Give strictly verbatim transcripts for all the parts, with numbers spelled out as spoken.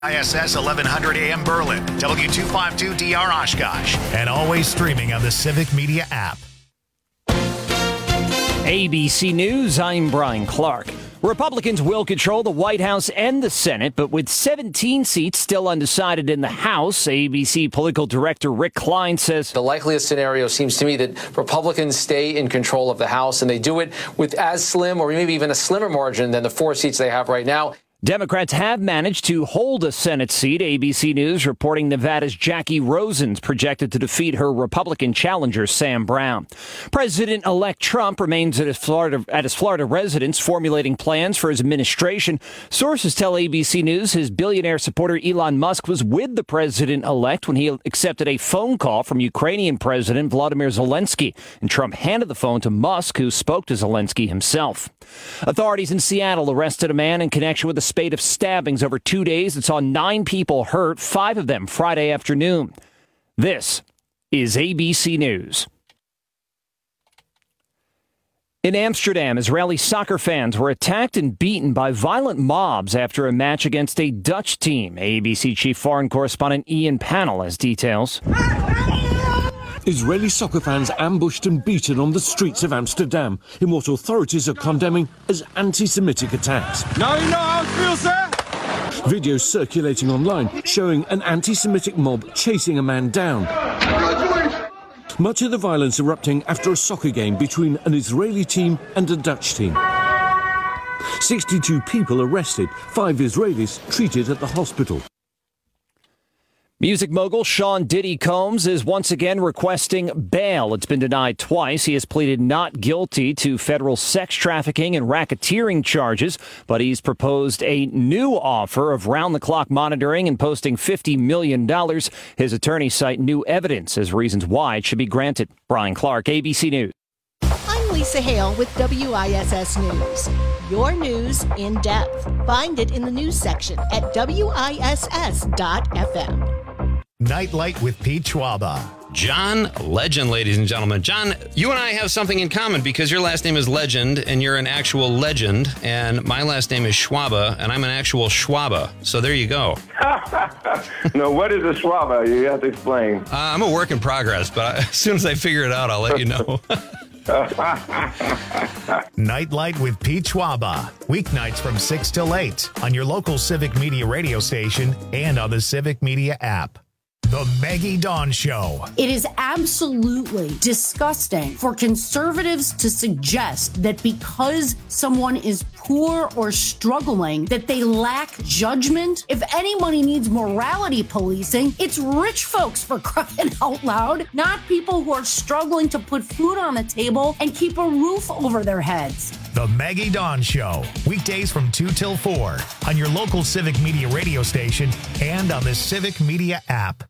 I S S eleven hundred A M Berlin, W two fifty-two D R Oshkosh, and always streaming on the Civic Media app. A B C News, I'm Brian Clark. Republicans will control the White House and the Senate, but with seventeen seats still undecided in the House, A B C political director Rick Klein says the likeliest scenario seems to me that Republicans stay in control of the House, and they do it with as slim or maybe even a slimmer margin than the four seats they have right now. Democrats have managed to hold a Senate seat. A B C News reporting Nevada's Jackie Rosen's projected to defeat her Republican challenger, Sam Brown. President-elect Trump remains at his Florida, at his Florida residence formulating plans for his administration. Sources tell A B C News his billionaire supporter Elon Musk was with the president-elect when he accepted a phone call from Ukrainian President Volodymyr Zelensky, and Trump handed the phone to Musk, who spoke to Zelensky himself. Authorities in Seattle arrested a man in connection with a spate of stabbings over two days that saw nine people hurt, five of them Friday afternoon. This is A B C News. In Amsterdam, Israeli soccer fans were attacked and beaten by violent mobs after a match against a Dutch team. A B C chief foreign correspondent Ian Pannell has details. Israeli soccer fans ambushed and beaten on the streets of Amsterdam in what authorities are condemning as anti-Semitic attacks. Now you know how it feels, sir? Videos circulating online showing an anti-Semitic mob chasing a man down. Much of the violence erupting after a soccer game between an Israeli team and a Dutch team. sixty-two people arrested, five Israelis treated at the hospital. Music mogul Sean Diddy Combs is once again requesting bail. It's been denied twice. He has pleaded not guilty to federal sex trafficking and racketeering charges, but he's proposed a new offer of round-the-clock monitoring and posting fifty million dollars. His attorneys cite new evidence as reasons why it should be granted. Brian Clark, A B C News. I'm Lisa Hale with W I S S News. Your news in depth. Find it in the news section at W I S S dot F M. Nightlight with Pete Schwaba. John Legend, ladies and gentlemen. John, you and I have something in common because your last name is Legend and you're an actual legend, and my last name is Schwaba and I'm an actual Schwaba. So there you go. No, what is a Schwaba? You have to explain. Uh, I'm a work in progress, but as soon as I figure it out, I'll let you know. Nightlight with Pete Schwaba. Weeknights from six till eight on your local Civic Media radio station and on the Civic Media app. The Maggie Dawn Show. It is absolutely disgusting for conservatives to suggest that because someone is poor or struggling, that they lack judgment. If anybody needs morality policing, it's rich folks, for crying out loud, not people who are struggling to put food on the table and keep a roof over their heads. The Maggie Dawn Show. Weekdays from two till four on your local Civic Media radio station and on the Civic Media app.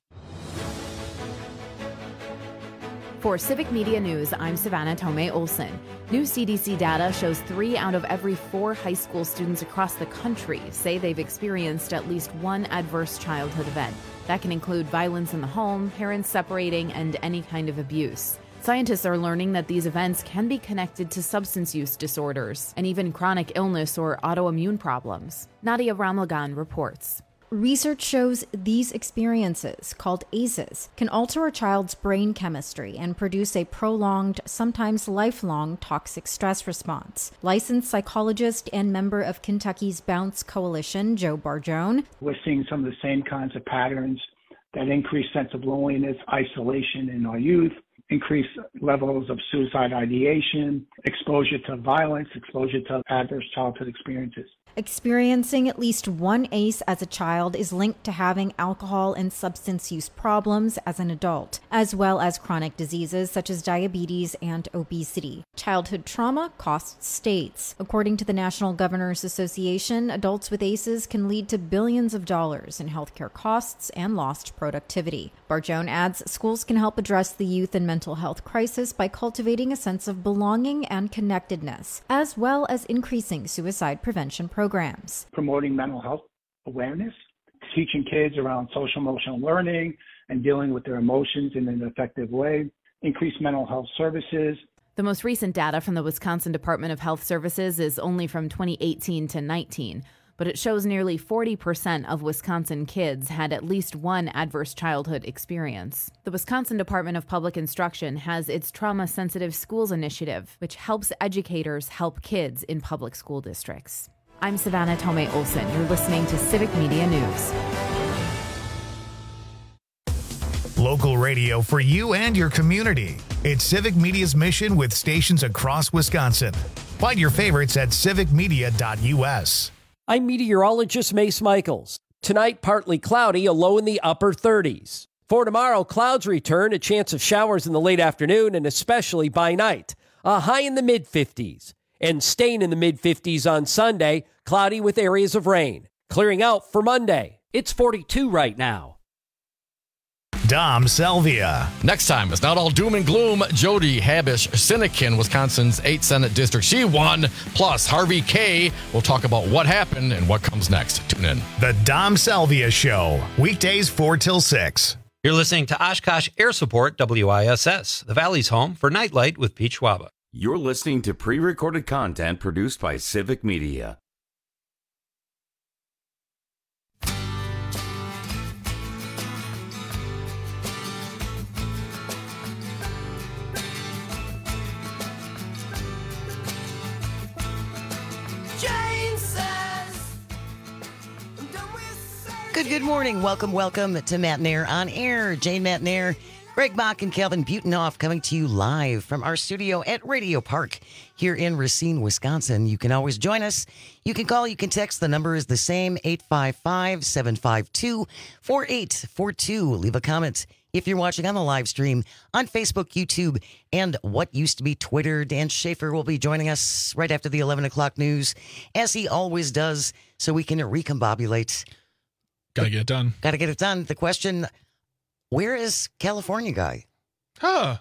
For Civic Media News, I'm Savannah Tomei Olson. New C D C data shows three out of every four high school students across the country say they've experienced at least one adverse childhood event. That can include violence in the home, parents separating, and any kind of abuse. Scientists are learning that these events can be connected to substance use disorders and even chronic illness or autoimmune problems. Nadia Ramlagan reports. Research shows these experiences, called A C Es, can alter a child's brain chemistry and produce a prolonged, sometimes lifelong, toxic stress response. Licensed psychologist and member of Kentucky's Bounce Coalition, Joe Barjone. We're seeing some of the same kinds of patterns, that increased sense of loneliness, isolation in our youth, increased levels of suicide ideation, exposure to violence, exposure to adverse childhood experiences. Experiencing at least one A C E as a child is linked to having alcohol and substance use problems as an adult, as well as chronic diseases such as diabetes and obesity. Childhood trauma costs states. According to the National Governors Association, adults with A C Es can lead to billions of dollars in healthcare costs and lost productivity. Barjone adds schools can help address the youth and mental health crisis by cultivating a sense of belonging and connectedness, as well as increasing suicide prevention programs. programs. Promoting mental health awareness, teaching kids around social emotional learning and dealing with their emotions in an effective way, increase mental health services. The most recent data from the Wisconsin Department of Health Services is only from twenty eighteen to nineteen. but it shows nearly forty percent of Wisconsin kids had at least one adverse childhood experience. The Wisconsin Department of Public Instruction has its Trauma Sensitive Schools Initiative, which helps educators help kids in public school districts. I'm Savannah Tomei Olson. You're listening to Civic Media News. Local radio for you and your community. It's Civic Media's mission with stations across Wisconsin. Find your favorites at civic media dot u s. I'm meteorologist Mace Michaels. Tonight, partly cloudy, a low in the upper thirties. For tomorrow, clouds return, a chance of showers in the late afternoon and especially by night. A high in the mid-fifties. And staying in the mid-fifties on Sunday, cloudy with areas of rain. Clearing out for Monday. It's forty-two right now. Dom Selvia. Next time, it's not all doom and gloom. Jody Habish-Sinekin, Wisconsin's eighth Senate District. She won. Plus, Harvey Kaye will talk about what happened and what comes next. Tune in. The Dom Selvia Show. Weekdays four till six. You're listening to Oshkosh Air Support W I S S, the Valley's home for Nightlight with Pete Schwaba. You're listening to pre-recorded content produced by Civic Media. Good, good morning. Welcome, welcome to Matt Nair on Air. Jane Matt Nair, Greg Bach, and Calvin Butenhoff coming to you live from our studio at Radio Park here in Racine, Wisconsin. You can always join us. You can call, you can text. The number is the same, eight five five, seven five two, four eight four two. Leave a comment if you're watching on the live stream on Facebook, YouTube, and what used to be Twitter. Dan Schaefer will be joining us right after the eleven o'clock news, as he always does, so we can recombobulate. Gotta get it done. Gotta get it done. The question, where is California guy? Huh.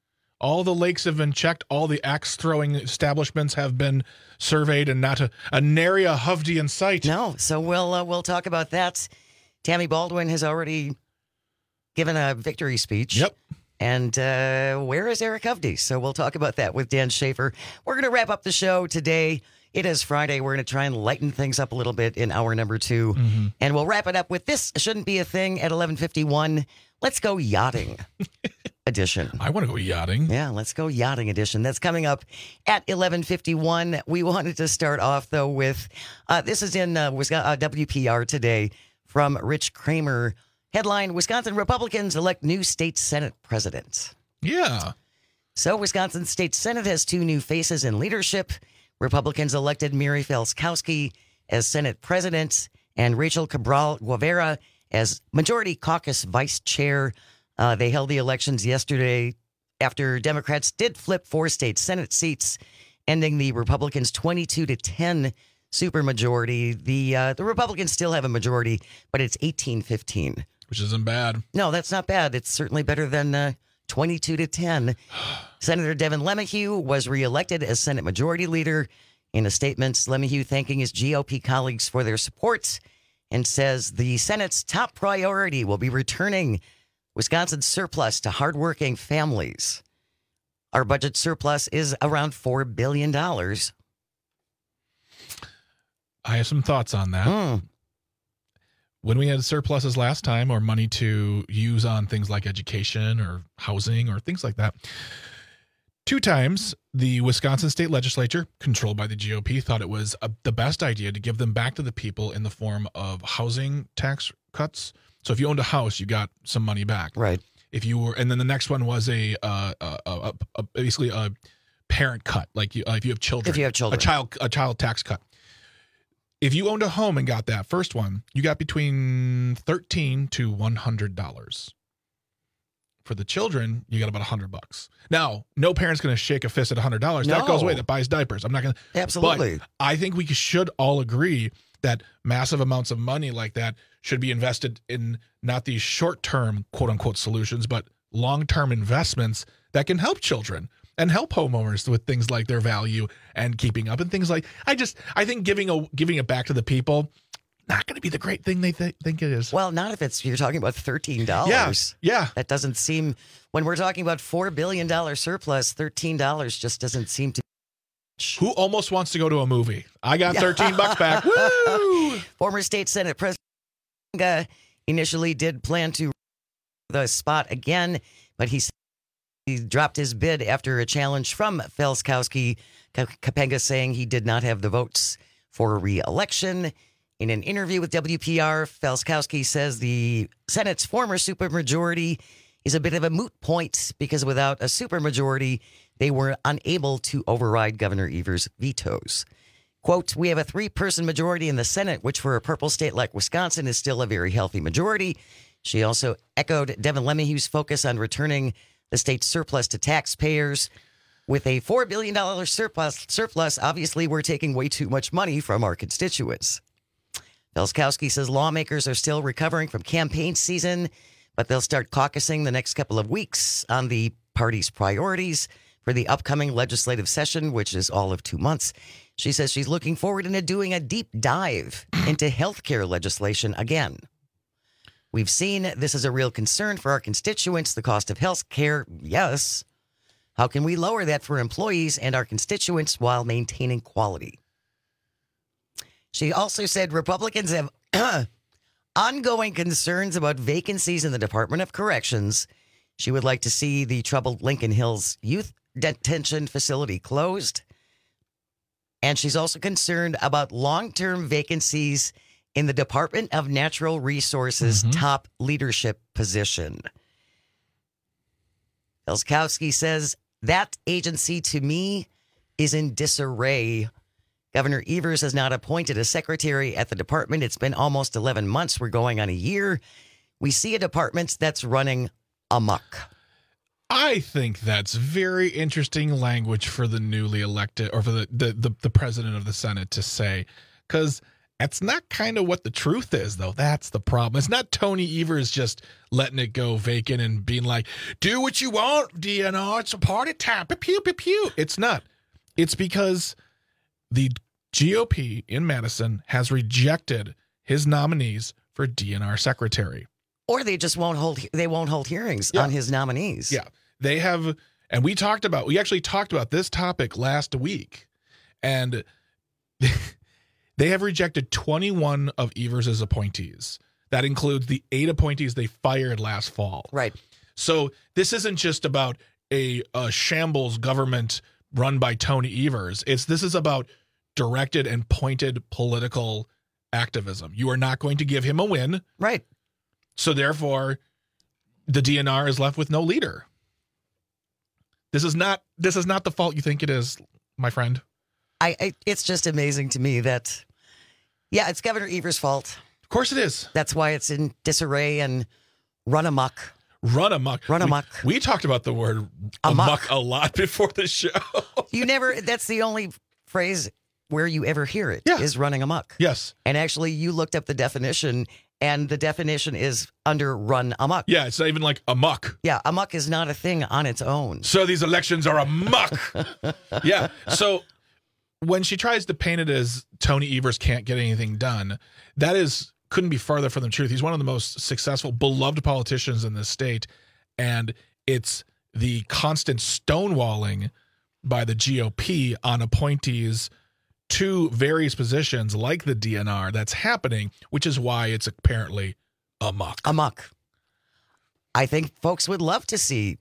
All the lakes have been checked. All the axe-throwing establishments have been surveyed, and not a, a nary a Hovde in sight. No, so we'll uh, we'll talk about that. Tammy Baldwin has already given a victory speech. Yep. And uh, where is Eric Hovde? So we'll talk about that with Dan Schaefer. We're going to wrap up the show today. It is Friday. We're going to try and lighten things up a little bit in hour number two. Mm-hmm. And we'll wrap it up with This Shouldn't Be a Thing at eleven fifty-one. Let's go yachting edition. I want to go yachting. Yeah, let's go yachting edition. That's coming up at eleven fifty-one. We wanted to start off, though, with uh, this is in uh, uh, W P R today from Rich Kramer. Headline, Wisconsin Republicans elect new state Senate president. Yeah. So Wisconsin State Senate has two new faces in leadership. Republicans elected Mary Felskowski as Senate president and Rachel Cabral Guevara as Majority Caucus vice chair. Uh, they held the elections yesterday after Democrats did flip four state Senate seats, ending the Republicans' twenty-two to ten supermajority. The uh, the Republicans still have a majority, but it's eighteen fifteen. Which isn't bad. No, that's not bad. It's certainly better than uh, twenty-two to ten. Senator Devin LeMahieu was reelected as Senate Majority Leader. In a statement, LeMahieu thanking his G O P colleagues for their support and says the Senate's top priority will be returning Wisconsin's surplus to hardworking families. Our budget surplus is around four billion dollars. I have some thoughts on that. Mm. When we had surpluses last time, or money to use on things like education or housing or things like that, two times the Wisconsin State Legislature, controlled by the G O P, thought it was a, the best idea to give them back to the people in the form of housing tax cuts. So if you owned a house, you got some money back. Right. If you were, and then the next one was a, uh, a, a, a basically a parent cut, like you, uh, if you have children. If you have children, a child, a child tax cut. If you owned a home and got that first one, you got between thirteen to one hundred dollars. For the children, you got about a hundred bucks. Now, no parent's going to shake a fist at a hundred dollars. No. That goes away. That buys diapers. I'm not going to. Absolutely. But I think we should all agree that massive amounts of money like that should be invested in not these short-term, quote-unquote, solutions, but long-term investments that can help children and help homeowners with things like their value and keeping up and things like. I just, I think giving a giving it back to the people, not going to be the great thing they th- think it is. Well, not if it's you're talking about thirteen dollars. Yeah, yeah. That doesn't seem, when we're talking about four billion dollars surplus, thirteen dollars just doesn't seem to much. Who almost wants to go to a movie? I got thirteen bucks back. Woo! Former state Senate President Kapenga initially did plan to the spot again, but he he dropped his bid after a challenge from Felskowski. Kapenga saying he did not have the votes for re-election. In an interview with W P R, Felskowski says the Senate's former supermajority is a bit of a moot point because without a supermajority, they were unable to override Governor Evers' vetoes. Quote, we have a three-person majority in the Senate, which for a purple state like Wisconsin is still a very healthy majority. She also echoed Devin LeMahieu's focus on returning the state's surplus to taxpayers. With a four billion dollars surplus, surplus, obviously we're taking way too much money from our constituents. Felskowski says lawmakers are still recovering from campaign season, but they'll start caucusing the next couple of weeks on the party's priorities for the upcoming legislative session, which is all of two months. She says she's looking forward to doing a deep dive into health care legislation again. We've seen this is a real concern for our constituents, the cost of health care, yes. How can we lower that for employees and our constituents while maintaining quality? She also said Republicans have ongoing concerns about vacancies in the Department of Corrections. She would like to see the troubled Lincoln Hills Youth Detention Facility closed. And she's also concerned about long-term vacancies in the Department of Natural Resources mm-hmm. top leadership position. Felskowski says that agency to me is in disarray. Governor Evers has not appointed a secretary at the department. It's been almost eleven months. We're going on a year. We see a department that's running amok. I think that's very interesting language for the newly elected or for the, the, the, the president of the Senate to say, because that's not kind of what the truth is, though. That's the problem. It's not Tony Evers just letting it go vacant and being like, do what you want, D N R. It's a party time. Pew, pew, pew, pew. It's not. It's because the G O P in Madison has rejected his nominees for D N R secretary. Or they just won't hold, they won't hold hearings yeah. on his nominees. Yeah. They have, and we talked about, we actually talked about this topic last week, and they have rejected twenty-one of Evers' appointees. That includes the eight appointees they fired last fall. Right. So this isn't just about a, a shambles government run by Tony Evers. It's this is about directed and pointed political activism. You are not going to give him a win. Right. So therefore, the D N R is left with no leader. This is not this is not the fault you think it is, my friend. I, I it's just amazing to me that, yeah, it's Governor Evers' fault. Of course it is. That's why it's in disarray and run amok. Run amok. Run amok. We, we talked about the word amok. amok a lot before the show. You never, that's the only phrase where you ever hear it, yeah. is running amok. Yes. And actually, you looked up the definition, and the definition is under run amok. Yeah, it's not even like amok. Yeah, amok is not a thing on its own. So these elections are amok. Yeah. So when she tries to paint it as Tony Evers can't get anything done, that is couldn't be farther from the truth. He's one of the most successful, beloved politicians in this state, and it's the constant stonewalling by the G O P on appointees to various positions like the D N R that's happening, which is why it's apparently amok. Amok. I think folks would love to see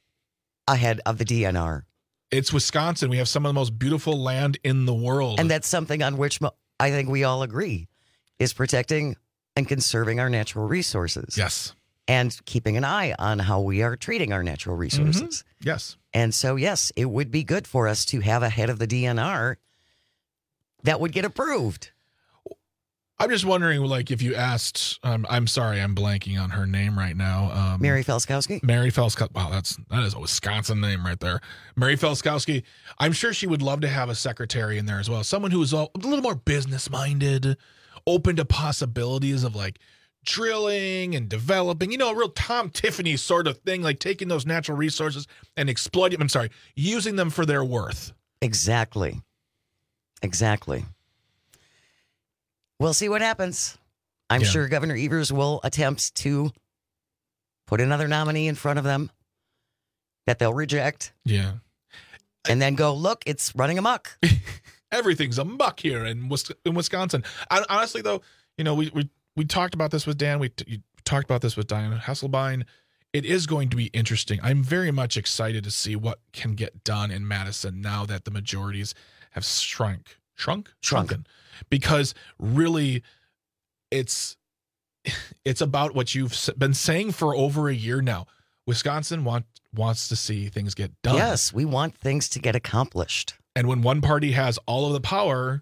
a head of the D N R. It's Wisconsin. We have some of the most beautiful land in the world. And that's something on which I think we all agree is protecting and conserving our natural resources. Yes. And keeping an eye on how we are treating our natural resources. Mm-hmm. Yes. And so, yes, it would be good for us to have a head of the D N R that would get approved. I'm just wondering, like, if you asked, um, I'm sorry, I'm blanking on her name right now. Um, Mary Felskowski? Mary Felskowski. Wow, that's, that is a Wisconsin name right there. Mary Felskowski. I'm sure she would love to have a secretary in there as well. Someone who is all, a little more business-minded, open to possibilities of, like, drilling and developing, you know, a real Tom Tiffany sort of thing, like taking those natural resources and exploiting them, I'm sorry, using them for their worth. Exactly. Exactly. We'll see what happens. I'm yeah. sure Governor Evers will attempt to put another nominee in front of them that they'll reject. Yeah. and then go, look, it's running amok. Everything's amok here in, Wis- in Wisconsin. I, honestly, though, you know, we, we we talked about this with Dan. We t- you talked about this with Diane Hasselbein. It is going to be interesting. I'm very much excited to see what can get done in Madison now that the majorities have shrunk, shrunk, Shrunk. shrunken, because really, it's it's about what you've s- been saying for over a year now. Wisconsin want, wants to see things get done. Yes, we want things to get accomplished. And when one party has all of the power,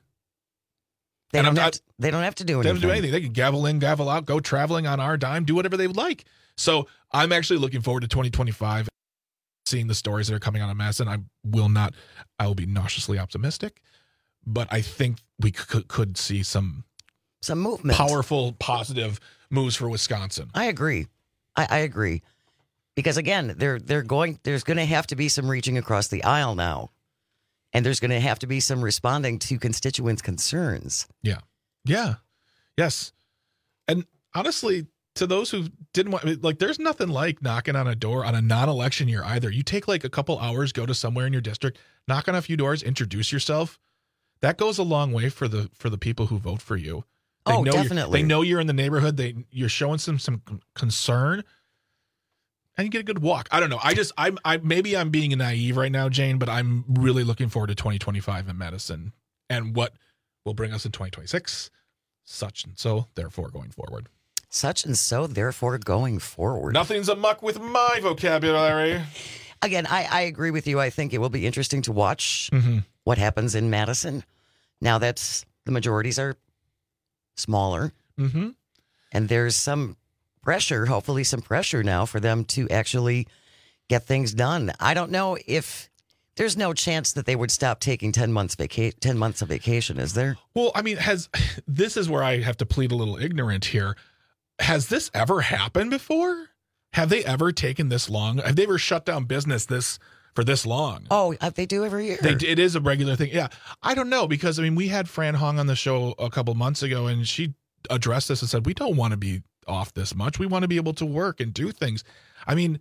They and don't, I'm have not- to, they don't have to do they anything. don't have to do anything. They can gavel in, gavel out, go traveling on our dime, do whatever they would like. So I'm actually looking forward to twenty twenty-five, seeing the stories that are coming out of Madison. I will not, I will be nauseously optimistic, but I think we could, could see some some movement, powerful, positive moves for Wisconsin. I agree. I, I agree. Because again, they're they're going. There's going to have to be some reaching across the aisle now, and there's going to have to be some responding to constituents' concerns. Yeah, yeah, yes, and honestly, to those who didn't want, like, there's nothing like knocking on a door on a non-election year either. You take like a couple hours, go to somewhere in your district, knock on a few doors, introduce yourself. That goes a long way for the for the people who vote for you. They Oh, know you're- definitely. They know you're in the neighborhood. They you're showing some some concern. And you get a good walk. I don't know. I just, I'm, I maybe I'm being naive right now, Jane, but I'm really looking forward to twenty twenty-five in Madison and what will bring us in twenty twenty-six. Such and so, therefore, going forward. Such and so, therefore, going forward. Nothing's amuck with my vocabulary. Again, I, I agree with you. I think it will be interesting to watch Mm-hmm. what happens in Madison. Now that the majorities are smaller, Mm-hmm. and there's some pressure, hopefully some pressure now for them to actually get things done. I don't know if there's no chance that they would stop taking ten months vaca- ten months of vacation, is there? Well, I mean, has this is where I have to plead a little ignorant here. Has this ever happened before? Have they ever taken this long? Have they ever shut down business this for this long? Oh, uh, they do every year. They, it is a regular thing. Yeah. I don't know, because, I mean, we had Fran Hong on the show a couple months ago, and she addressed this and said, we don't want to be off this much. We want to be able to work and do things. I mean,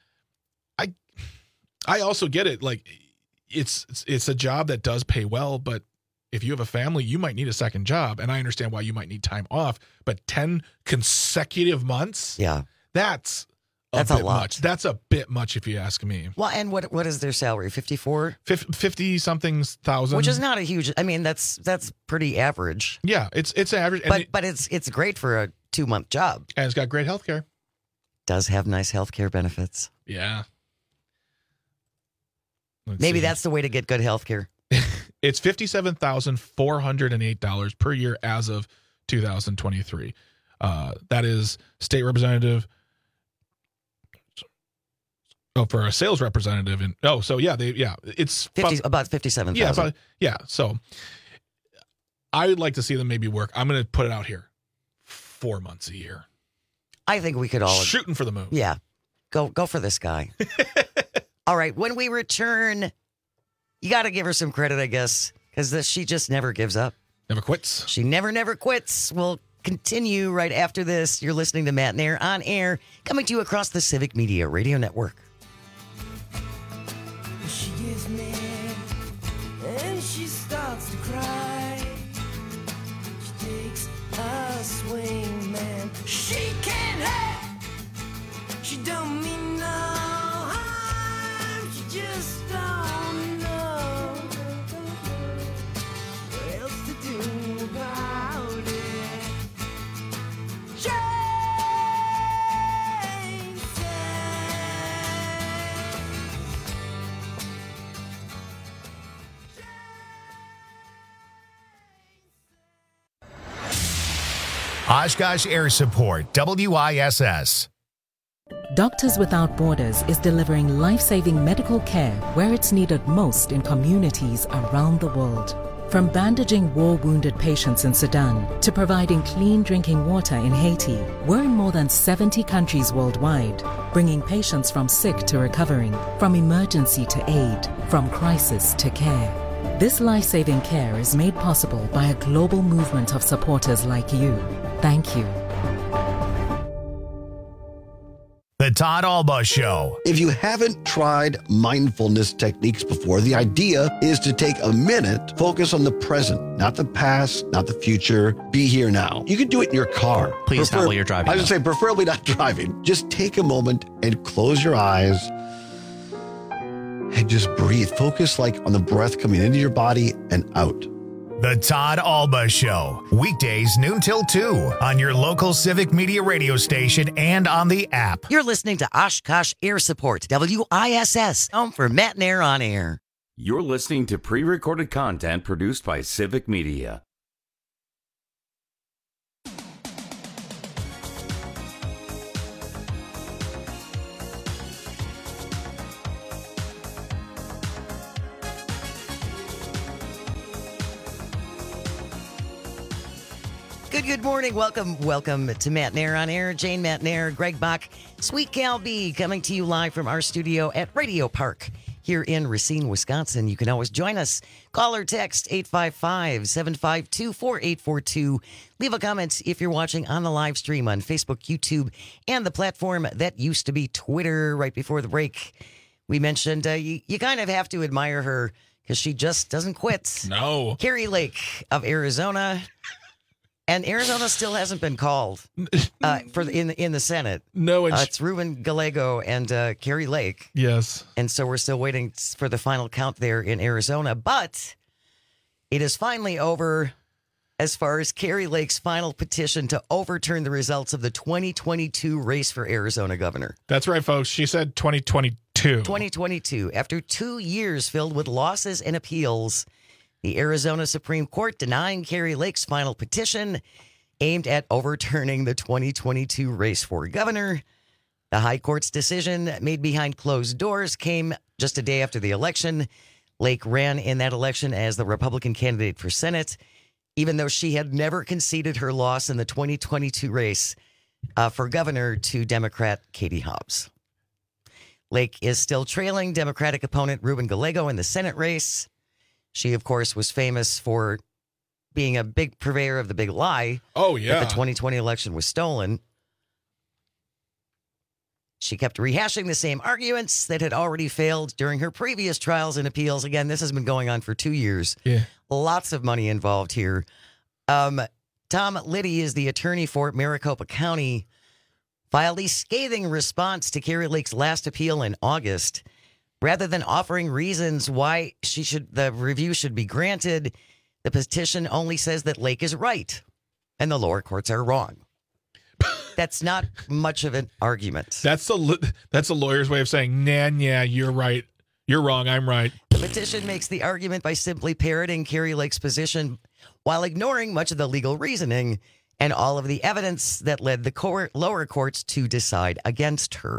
I I also get it. Like, it's it's, it's a job that does pay well, but if you have a family, you might need a second job, and I understand why you might need time off, but ten consecutive months? Yeah. That's a That's a bit lot. much. That's a bit much if you ask me. Well, and what what is their salary? fifty-four? fifty something thousand. Which is not a huge, I mean, that's that's pretty average. Yeah, it's it's average. And But it- but it's it's great for a two-month job. And it's got great health care. Does have nice health care benefits. Yeah. Let's Maybe see. that's the way to get good health care. It's fifty-seven thousand four hundred eight dollars per year as of two thousand twenty-three. Uh, that is state representative. Oh, for a sales representative. And oh, so yeah, they yeah, it's fifty, about fifty-seven Yeah, thousand. about, yeah. So I would like to see them maybe work. I'm going to put it out here. Four months a year. I think we could all Shooting for the moon. Yeah. Go go for this guy. All right. When we return, you got to give her some credit, I guess, because she just never gives up. Never quits. She never, never quits. We'll continue right after this. You're listening to Matt Nair on air, coming to you across the Civic Media Radio Network. She gets mad and she starts to cry. She takes a swing, man. She can't have. She don't mean no harm. She just don't know what else to do about it. Jane Oshkosh Air Support, W I S S. Doctors Without Borders is delivering life-saving medical care where it's needed most in communities around the world. From bandaging war-wounded patients in Sudan to providing clean drinking water in Haiti, we're in more than seventy countries worldwide, bringing patients from sick to recovering, from emergency to aid, from crisis to care. This life-saving care is made possible by a global movement of supporters like you. Thank you. The Todd Alba Show. If you haven't tried mindfulness techniques before, the idea is to take a minute, focus on the present, not the past, not the future. Be here now. You can do it in your car. Please Prefer- not while you're driving. I was going to say, preferably not driving. Just take a moment and close your eyes and just breathe. Focus like on the breath coming into your body and out. The Todd Alba Show. Weekdays noon till two on your local Civic Media radio station and on the app. You're listening to Oshkosh Air Support, W I S S, home for Matt and Air on Air. You're listening to pre-recorded content produced by Civic Media. Good, good morning. Welcome, welcome to Matt and Air on Air. Jane, Matt and Air, Greg Bach, Sweet Cal B, coming to you live from our studio at Radio Park here in Racine, Wisconsin. You can always join us. Call or text eight five five, seven five two, four eight four two. Leave a comment if you're watching on the live stream on Facebook, YouTube, and the platform that used to be Twitter. Right before the break, we mentioned uh, you, you kind of have to admire her because she just doesn't quit. No. Carrie Lake of Arizona. And Arizona still hasn't been called uh, for the, in the in the Senate. No, uh, it's Ruben Gallego and uh, Carrie Lake. Yes, and so we're still waiting for the final count there in Arizona. But it is finally over as far as Carrie Lake's final petition to overturn the results of the twenty twenty-two race for Arizona governor. That's right, folks. She said twenty twenty-two. twenty twenty-two. After two years filled with losses and appeals, the Arizona Supreme Court denying Carrie Lake's final petition aimed at overturning the twenty twenty-two race for governor. The High Court's decision, made behind closed doors, came just a day after the election. Lake ran in that election as the Republican candidate for Senate, even though she had never conceded her loss in the twenty twenty-two race uh, for governor to Democrat Katie Hobbs. Lake is still trailing Democratic opponent Ruben Gallego in the Senate race. She, of course, was famous for being a big purveyor of the big lie. Oh, yeah. That the twenty twenty election was stolen. She kept rehashing the same arguments that had already failed during her previous trials and appeals. Again, this has been going on for two years. Yeah. Lots of money involved here. Um, Tom Liddy is the attorney for Maricopa County, filed a scathing response to Carrie Lake's last appeal in August. Rather than offering reasons why she should, the review should be granted, the petition only says that Lake is right and the lower courts are wrong. That's not much of an argument. That's a that's a lawyer's way of saying, nah, yeah, you're right. You're wrong. I'm right. The petition makes the argument by simply parroting Carrie Lake's position while ignoring much of the legal reasoning and all of the evidence that led the court, lower courts to decide against her.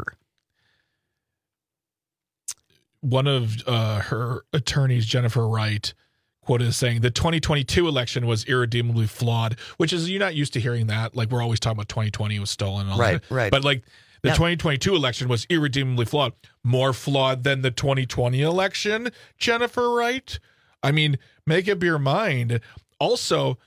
One of uh, her attorneys, Jennifer Wright, quoted as saying the twenty twenty-two election was irredeemably flawed, which is, you're not used to hearing that. Like, we're always talking about twenty twenty was stolen and all right, that. Right, But like the now, twenty twenty-two election was irredeemably flawed. More flawed than the twenty twenty election, Jennifer Wright? I mean, make up your mind. Also,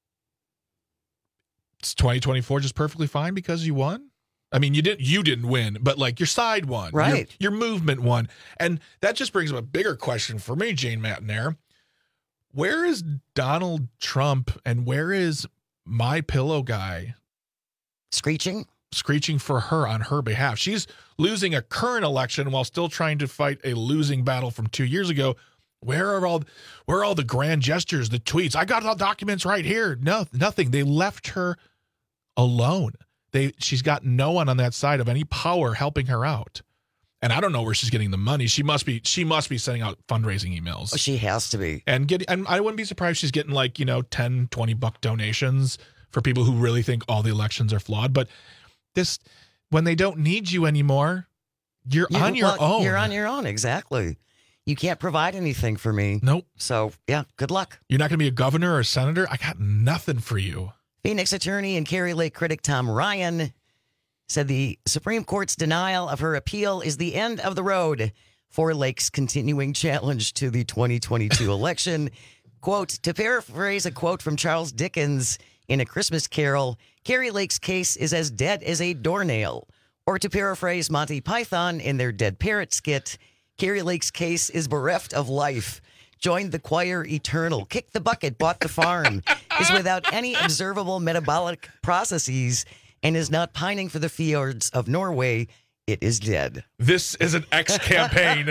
it's twenty twenty-four just perfectly fine because you won? I mean, you didn't you didn't win, but like your side won. Right. Your, your movement won. And that just brings up a bigger question for me, Jane Matt and Air. Where is Donald Trump and where is my pillow guy? Screeching? Screeching for her on her behalf. She's losing a current election while still trying to fight a losing battle from two years ago. Where are all where are all the grand gestures, the tweets? I got all documents right here. No, nothing. They left her alone. They, she's got no one on that side of any power helping her out. And I don't know where she's getting the money. She must be she must be sending out fundraising emails. Oh, she has to be. And get and I wouldn't be surprised if she's getting like, you know, ten, twenty buck donations for people who really think all the elections are flawed. But this when they don't need you anymore, you're you, on your well, own. You're on your own, exactly. You can't provide anything for me. Nope. So, yeah, good luck. You're not going to be a governor or a senator? I got nothing for you. Phoenix attorney and Carrie Lake critic Tom Ryan said the Supreme Court's denial of her appeal is the end of the road for Lake's continuing challenge to the twenty twenty-two election. Quote, to paraphrase a quote from Charles Dickens in A Christmas Carol, Carrie Lake's case is as dead as a doornail. Or to paraphrase Monty Python in their Dead Parrot skit, Kari Lake's case is bereft of life. Joined the choir eternal, kicked the bucket, bought the farm, is without any observable metabolic processes, and is not pining for the fjords of Norway. It is dead. This is an X campaign.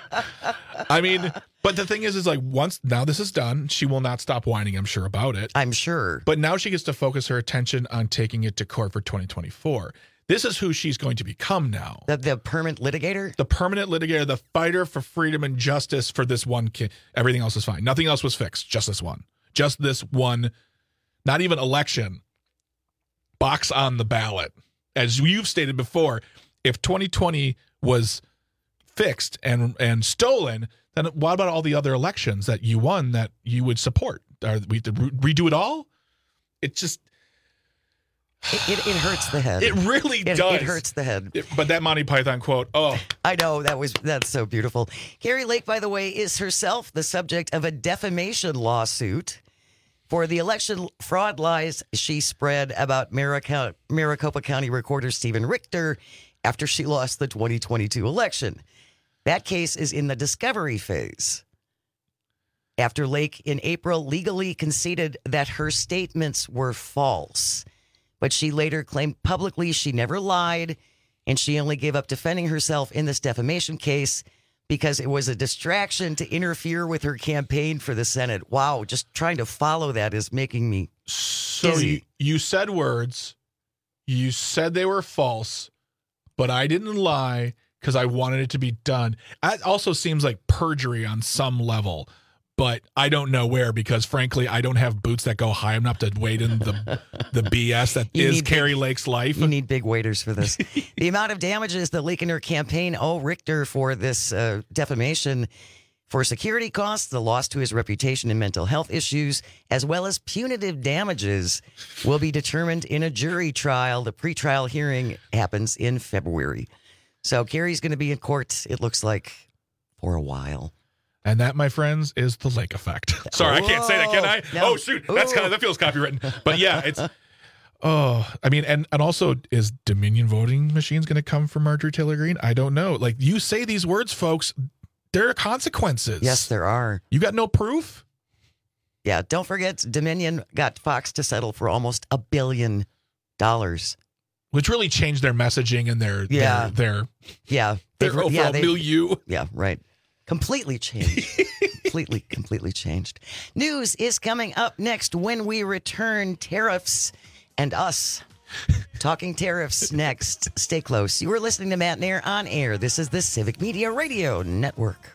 I mean, but the thing is, is like once now this is done, she will not stop whining, I'm sure, about it. I'm sure. But now she gets to focus her attention on taking it to court for twenty twenty-four. This is who she's going to become now. The, the permanent litigator? The permanent litigator, the fighter for freedom and justice for this one kid. Everything else is fine. Nothing else was fixed. Just this one. Just this one, not even election, box on the ballot. As you've stated before, if twenty twenty was fixed and and stolen, then what about all the other elections that you won that you would support? Are we to redo it all? It just... It, it, it hurts the head. It really it, does. It hurts the head. It, but that Monty Python quote, oh. I know, that was that's so beautiful. Kari Lake, by the way, is herself the subject of a defamation lawsuit for the election fraud lies she spread about Maricopa, Maricopa County Recorder Stephen Richter after she lost the twenty twenty-two election. That case is in the discovery phase. After Lake in April legally conceded that her statements were false. But she later claimed publicly she never lied, and she only gave up defending herself in this defamation case because it was a distraction to interfere with her campaign for the Senate. Wow, just trying to follow that is making me So dizzy. you, you said words, you said they were false, but I didn't lie because I wanted it to be done. That also seems like perjury on some level. But I don't know where because, frankly, I don't have boots that go high enough to wade in the the B S that You is need Kari big- Lake's life. You need big waiters for this. The amount of damages that Lake and her campaign owe Richter for this uh, defamation for security costs, the loss to his reputation and mental health issues, as well as punitive damages, will be determined in a jury trial. The pretrial hearing happens in February. So Kari's going to be in court, it looks like, for a while. And that, my friends, is the Lake effect. Sorry, I can't say that, can I? No. Oh, shoot. That's kind of, that feels copywritten. But yeah, it's, oh, I mean, and, and also, is Dominion voting machines going to come from Marjorie Taylor Greene? I don't know. Like, you say these words, folks, there are consequences. Yes, there are. You got no proof? Yeah, don't forget, Dominion got Fox to settle for almost a billion dollars. Which really changed their messaging and their, Yeah. their, their, Yeah. their They've- overall yeah, they've- milieu. Yeah, right. Completely changed. completely, completely changed. News is coming up next when we return. Tariffs and us. Talking tariffs next. Stay close. You are listening to Matt Nair on air. This is the Civic Media Radio Network.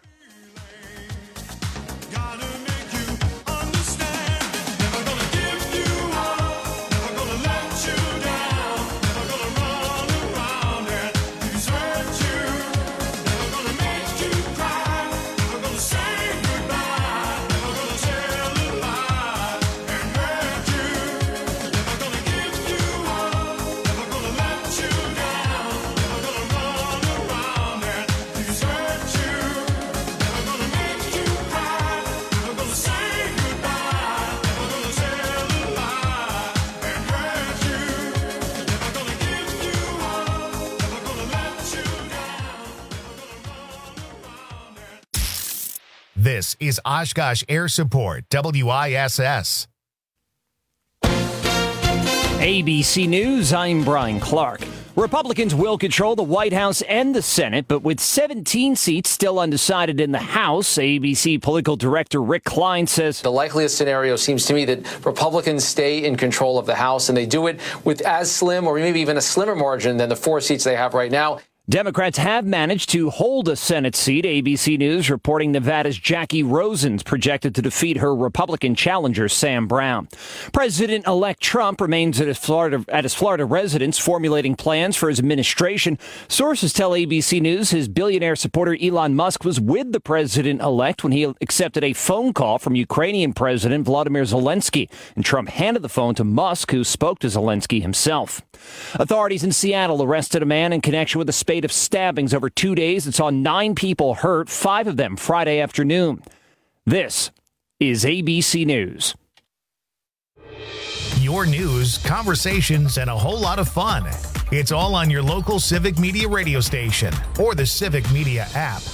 This is Oshkosh Air Support, W I S S. A B C News, I'm Brian Clark. Republicans will control the White House and the Senate, but with seventeen seats still undecided in the House, A B C political director Rick Klein says the likeliest scenario seems to me that Republicans stay in control of the House, and they do it with as slim or maybe even a slimmer margin than the four seats they have right now. Democrats have managed to hold a Senate seat. A B C News reporting Nevada's Jackie Rosen's projected to defeat her Republican challenger, Sam Brown. President-elect Trump remains at his Florida, at his Florida residence formulating plans for his administration. Sources tell A B C News his billionaire supporter Elon Musk was with the president-elect when he accepted a phone call from Ukrainian President Vladimir Zelensky. And Trump handed the phone to Musk, who spoke to Zelensky himself. Authorities in Seattle arrested a man in connection with a spate of stabbings over two days that saw nine people hurt, five of them Friday afternoon. This is A B C News. your news, conversations, and a whole lot of fun. It's all on your local Civic Media radio station or the Civic Media app.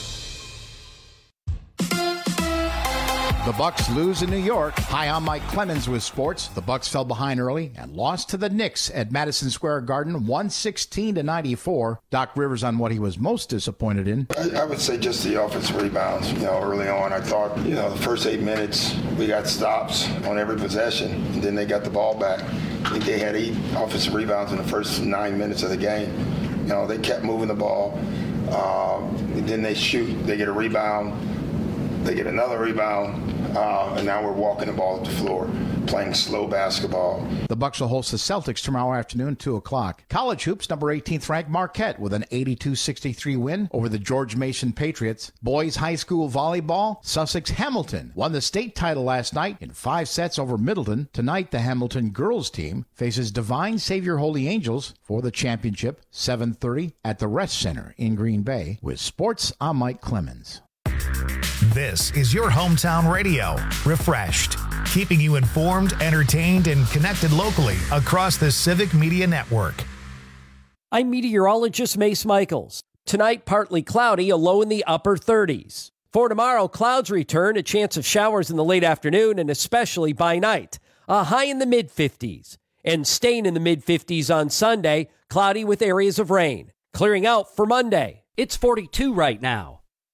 The Bucks lose in New York. Hi, I'm Mike Clemens with sports. The Bucks fell behind early and lost to the Knicks at Madison Square Garden, one sixteen to ninety-four. Doc Rivers on what he was most disappointed in. I, I would say just the offensive rebounds. You know, early on, I thought, you know, the first eight minutes, we got stops on every possession, and then they got the ball back. I think they had eight offensive rebounds in the first nine minutes of the game. You know, they kept moving the ball. Uh, then they shoot, they get a rebound, they get another rebound. Uh, and now we're walking the ball up the floor, playing slow basketball. The Bucks will host the Celtics tomorrow afternoon, two o'clock. College hoops, number eighteenth ranked Marquette with an eighty-two sixty-three win over the George Mason Patriots. Boys high school volleyball, Sussex Hamilton won the state title last night in five sets over Middleton. Tonight, the Hamilton girls team faces Divine Savior Holy Angels for the championship, seven thirty at the Rest Center in Green Bay. With sports, I'm Mike Clemens. This is your hometown radio, refreshed, keeping you informed, entertained, and connected locally across the Civic Media Network. I'm meteorologist Mace Michaels. Tonight, partly cloudy, a low in the upper thirties. For tomorrow, clouds return, a chance of showers in the late afternoon and especially by night. A high in the mid-fifties. And staying in the mid-fifties on Sunday, cloudy with areas of rain. Clearing out for Monday. It's forty-two right now.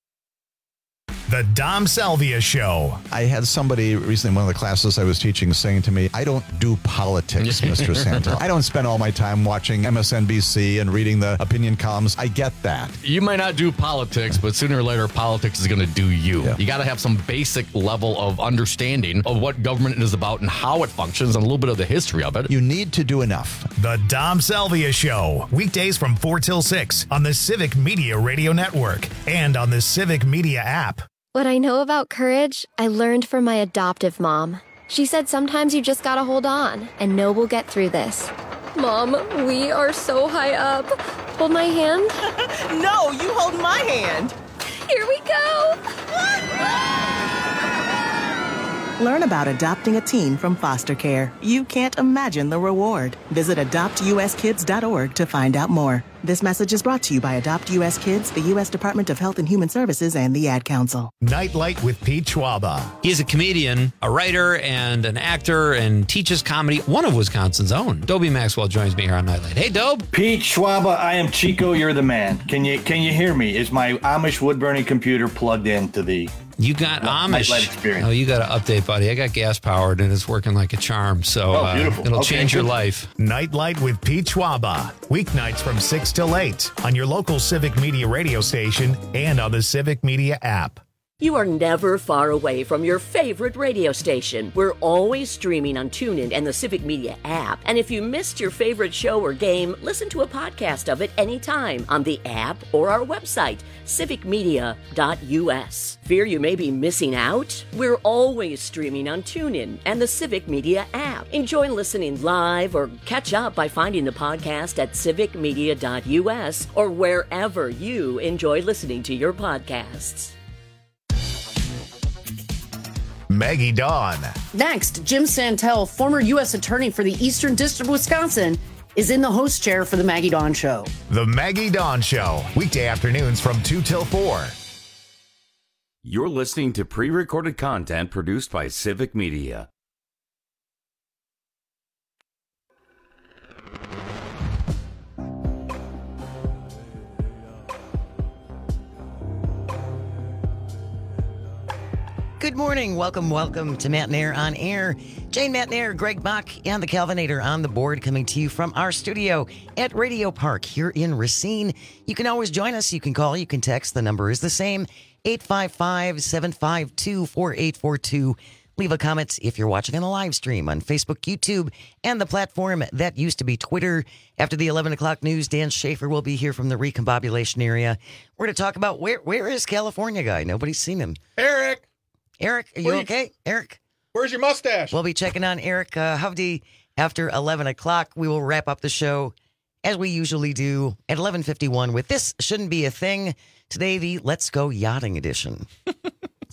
The Dom Salvia Show. I had somebody recently in one of the classes I was teaching saying to me, I don't do politics, Mister Santel. I don't spend all my time watching M S N B C and reading the opinion columns. I get that. You might not do politics, but sooner or later, politics is going to do you. Yeah. You got to have some basic level of understanding of what government is about and how it functions and a little bit of the history of it. You need to do enough. The Dom Salvia Show. Weekdays from four till six on the Civic Media Radio Network and on the Civic Media app. What I know about courage, I learned from my adoptive mom. She said sometimes you just gotta hold on and know we'll get through this. Mom, we are so high up. Hold my hand. No, you hold my hand. Here we go. Learn about adopting a teen from foster care. You can't imagine the reward. Visit adopt u s kids dot org to find out more. This message is brought to you by Adopt U S Kids, the U S Department of Health and Human Services, and the Ad Council. Nightlight with Pete Schwaba. He is a comedian, a writer, and an actor, and teaches comedy. One of Wisconsin's own. Dobie Maxwell joins me here on Nightlight. Hey, Dobe. Pete Schwaba, I am Chico. You're the man. Can you can you hear me? Is my Amish wood burning computer plugged into the? You got Amish. Nightlight experience. Oh, you got to update, buddy. I got gas powered and it's working like a charm. So oh, uh, it'll okay, change good. your life. Nightlight with Pete Schwaba. Weeknights from six till eight on your local Civic Media radio station and on the Civic Media app. You are never far away from your favorite radio station. We're always streaming on TuneIn and the Civic Media app. And if you missed your favorite show or game, listen to a podcast of it anytime on the app or our website, civic media dot u s. Fear you may be missing out? We're always streaming on TuneIn and the Civic Media app. Enjoy listening live or catch up by finding the podcast at civic media dot u s or wherever you enjoy listening to your podcasts. Maggie Dawn. Next, Jim Santel, former U S attorney for the Eastern District of Wisconsin, is in the host chair for the Maggie Dawn Show. The Maggie Dawn Show. Weekday afternoons from two till four. You're listening to pre-recorded content produced by Civic Media. Good morning. Welcome, welcome to Matt and Air on Air. Jane Matt and Air, Greg Bach, and the Calvinator on the board coming to you from our studio at Radio Park here in Racine. You can always join us. You can call, you can text. The number is the same, eight five five, seven five two, four eight four two. Leave a comment if you're watching on the live stream on Facebook, YouTube, and the platform that used to be Twitter. After the eleven o'clock news, Dan Schaefer will be here from the recombobulation area. We're going to talk about where where is California guy? Nobody's seen him. Eric! Eric, are you, you okay? Eric? Where's your mustache? We'll be checking on Eric uh, Hovde after eleven o'clock. We will wrap up the show as we usually do at eleven fifty-one with This Shouldn't Be a Thing. Today, the Let's Go Yachting edition.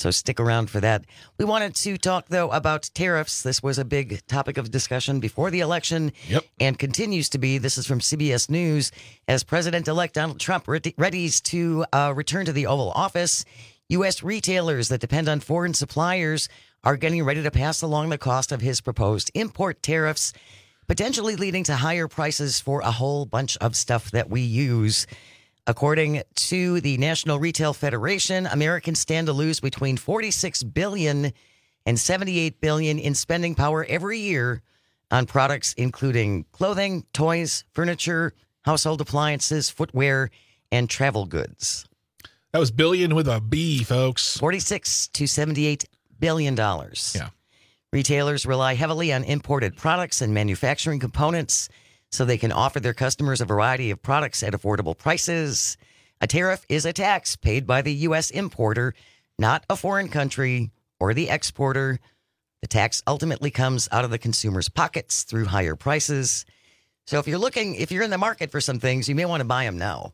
So stick around for that. We wanted to talk, though, about tariffs. This was a big topic of discussion before the election yep. and continues to be. This is from C B S News. As President-elect Donald Trump ready, readies to uh, return to the Oval Office, U S retailers that depend on foreign suppliers are getting ready to pass along the cost of his proposed import tariffs, potentially leading to higher prices for a whole bunch of stuff that we use. According to the National Retail Federation, Americans stand to lose between forty-six billion dollars and seventy-eight billion dollars in spending power every year on products including clothing, toys, furniture, household appliances, footwear, and travel goods. That was billion with a B, folks. forty-six to seventy-eight billion dollars. Yeah. Retailers rely heavily on imported products and manufacturing components so they can offer their customers a variety of products at affordable prices. A tariff is a tax paid by the U S importer, not a foreign country or the exporter. The tax ultimately comes out of the consumer's pockets through higher prices. So if you're looking, if you're in the market for some things, you may want to buy them now.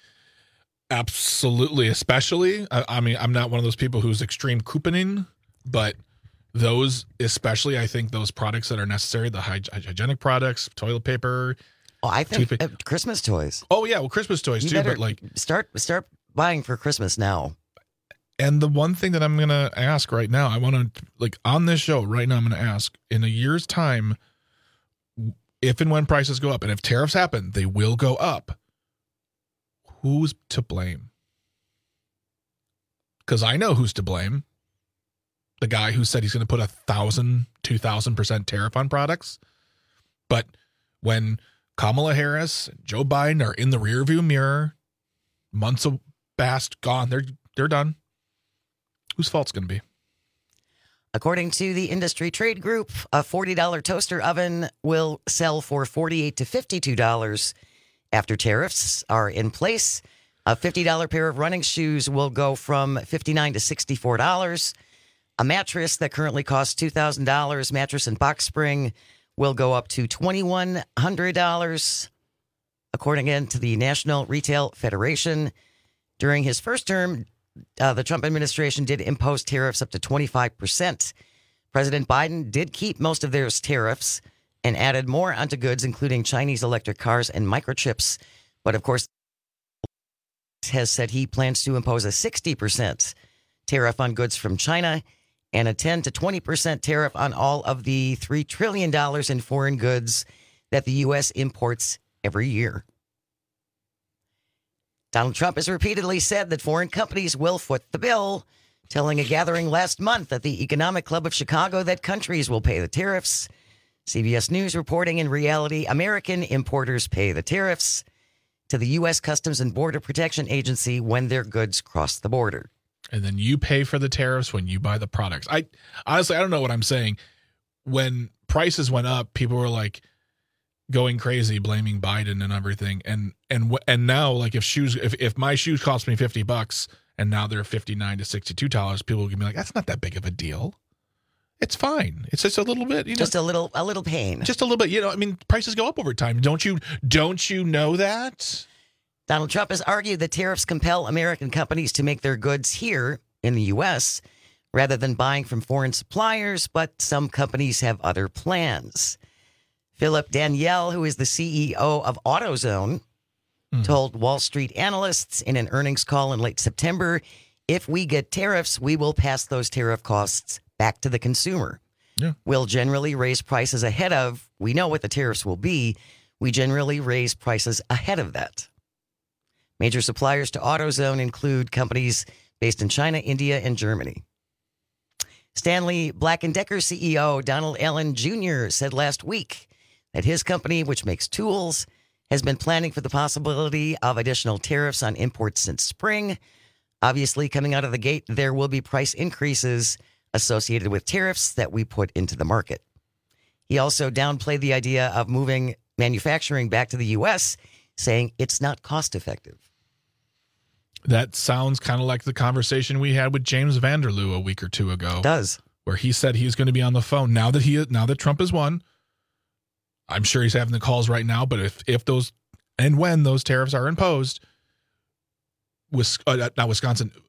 Absolutely. Especially, I, I mean, I'm not one of those people who's extreme couponing, but those, especially, I think those products that are necessary, the hy- hygienic products, toilet paper. Oh, I think uh, Christmas toys. Oh, yeah. Well, Christmas toys, you too. But like, start start buying for Christmas now. And the one thing that I'm going to ask right now, I want to, like, on this show right now, I'm going to ask, in a year's time, if and when prices go up, and if tariffs happen, they will go up. Who's to blame? Because I know who's to blame. The guy who said he's going to put a thousand, two thousand percent tariff on products. But when Kamala Harris and Joe Biden are in the rearview mirror, months of past gone, they're they're done. Whose fault's going to be? According to the industry trade group, a forty dollars toaster oven will sell for forty-eight to fifty-two dollars after tariffs are in place. A fifty dollars pair of running shoes will go from fifty-nine dollars to sixty-four dollars. A mattress that currently costs two thousand dollars, mattress and box spring, will go up to twenty-one hundred dollars, according again to the National Retail Federation. During his first term, uh, the Trump administration did impose tariffs up to twenty-five percent. President Biden did keep most of those tariffs and added more onto goods, including Chinese electric cars and microchips. But of course, has said he plans to impose a sixty percent tariff on goods from China and a ten to twenty percent tariff on all of the three trillion dollars in foreign goods that the U S imports every year. Donald Trump has repeatedly said that foreign companies will foot the bill, telling a gathering last month at the Economic Club of Chicago that countries will pay the tariffs. C B S News reporting, in reality, American importers pay the tariffs to the U S Customs and Border Protection Agency when their goods cross the border. And then you pay for the tariffs when you buy the products. I honestly, I don't know what I'm saying. When prices went up, people were like going crazy, blaming Biden and everything. And and and now, like if shoes, if, if my shoes cost me fifty bucks and now they're fifty-nine to sixty-two dollars, people will be like, that's not that big of a deal. It's fine. It's just a little bit, you know, just a little, a little pain, just a little bit. You know, I mean, prices go up over time. Don't you? Don't you know that? Donald Trump has argued that tariffs compel American companies to make their goods here in the U S rather than buying from foreign suppliers, but some companies have other plans. Philip Danielle, who is the C E O of AutoZone, mm. told Wall Street analysts in an earnings call in late September, if we get tariffs, we will pass those tariff costs back to the consumer. Yeah. We'll generally raise prices ahead of, we know what the tariffs will be. We generally raise prices ahead of that. Major suppliers to AutoZone include companies based in China, India, and Germany. Stanley Black and Decker C E O Donald Allen Junior said last week that his company, which makes tools, has been planning for the possibility of additional tariffs on imports since spring. Obviously, coming out of the gate, there will be price increases associated with tariffs that we put into the market. He also downplayed the idea of moving manufacturing back to the U S, saying it's not cost effective. That sounds kind of like the conversation we had with James Vanderloo a week or two ago. It does. Where he said he's going to be on the phone now that he now that Trump has won. I'm sure he's having the calls right now, but if if those and when those tariffs are imposed, Wis, uh, not Wisconsin,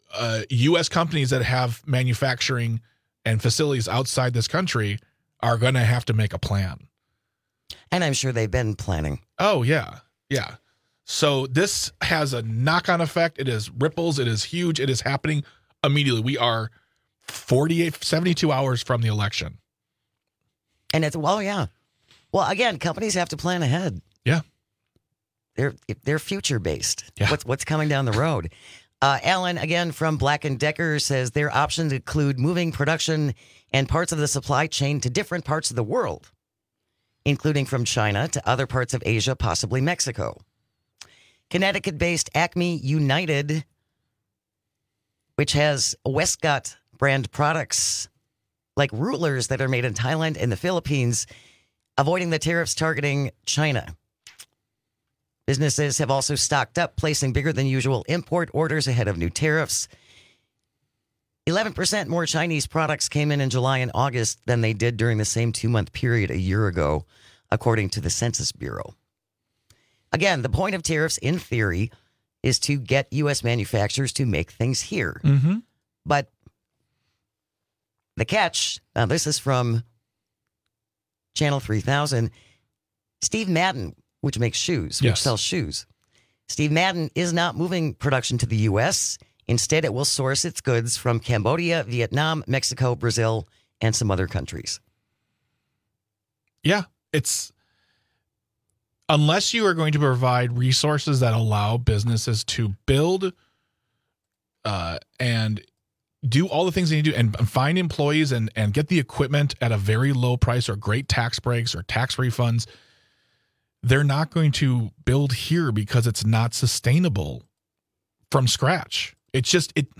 uh, U S companies that have manufacturing and facilities outside this country are going to have to make a plan. And I'm sure they've been planning. Oh, yeah. Yeah. So this has a knock-on effect. It is ripples. It is huge. It is happening immediately. We are forty-eight, seventy-two hours from the election. And it's, well, yeah. Well, again, companies have to plan ahead. Yeah. They're they're future-based. Yeah. What's, what's coming down the road? Uh, Alan, again, from Black and Decker, says their options include moving production and parts of the supply chain to different parts of the world, including from China to other parts of Asia, possibly Mexico. Connecticut-based Acme United, which has Westcott brand products like rulers that are made in Thailand and the Philippines, avoiding the tariffs targeting China. Businesses have also stocked up, placing bigger than usual import orders ahead of new tariffs. eleven percent more Chinese products came in in July and August than they did during the same two-month period a year ago, according to the Census Bureau. Again, the point of tariffs, in theory, is to get U S manufacturers to make things here. Mm-hmm. But the catch, now this is from Channel three thousand, Steve Madden, which makes shoes, which Yes. sells shoes. Steve Madden is not moving production to the U S. Instead, it will source its goods from Cambodia, Vietnam, Mexico, Brazil, and some other countries. Yeah, it's unless you are going to provide resources that allow businesses to build uh, and do all the things they need to do and find employees and, and get the equipment at a very low price or great tax breaks or tax refunds, they're not going to build here because it's not sustainable from scratch. It's just it.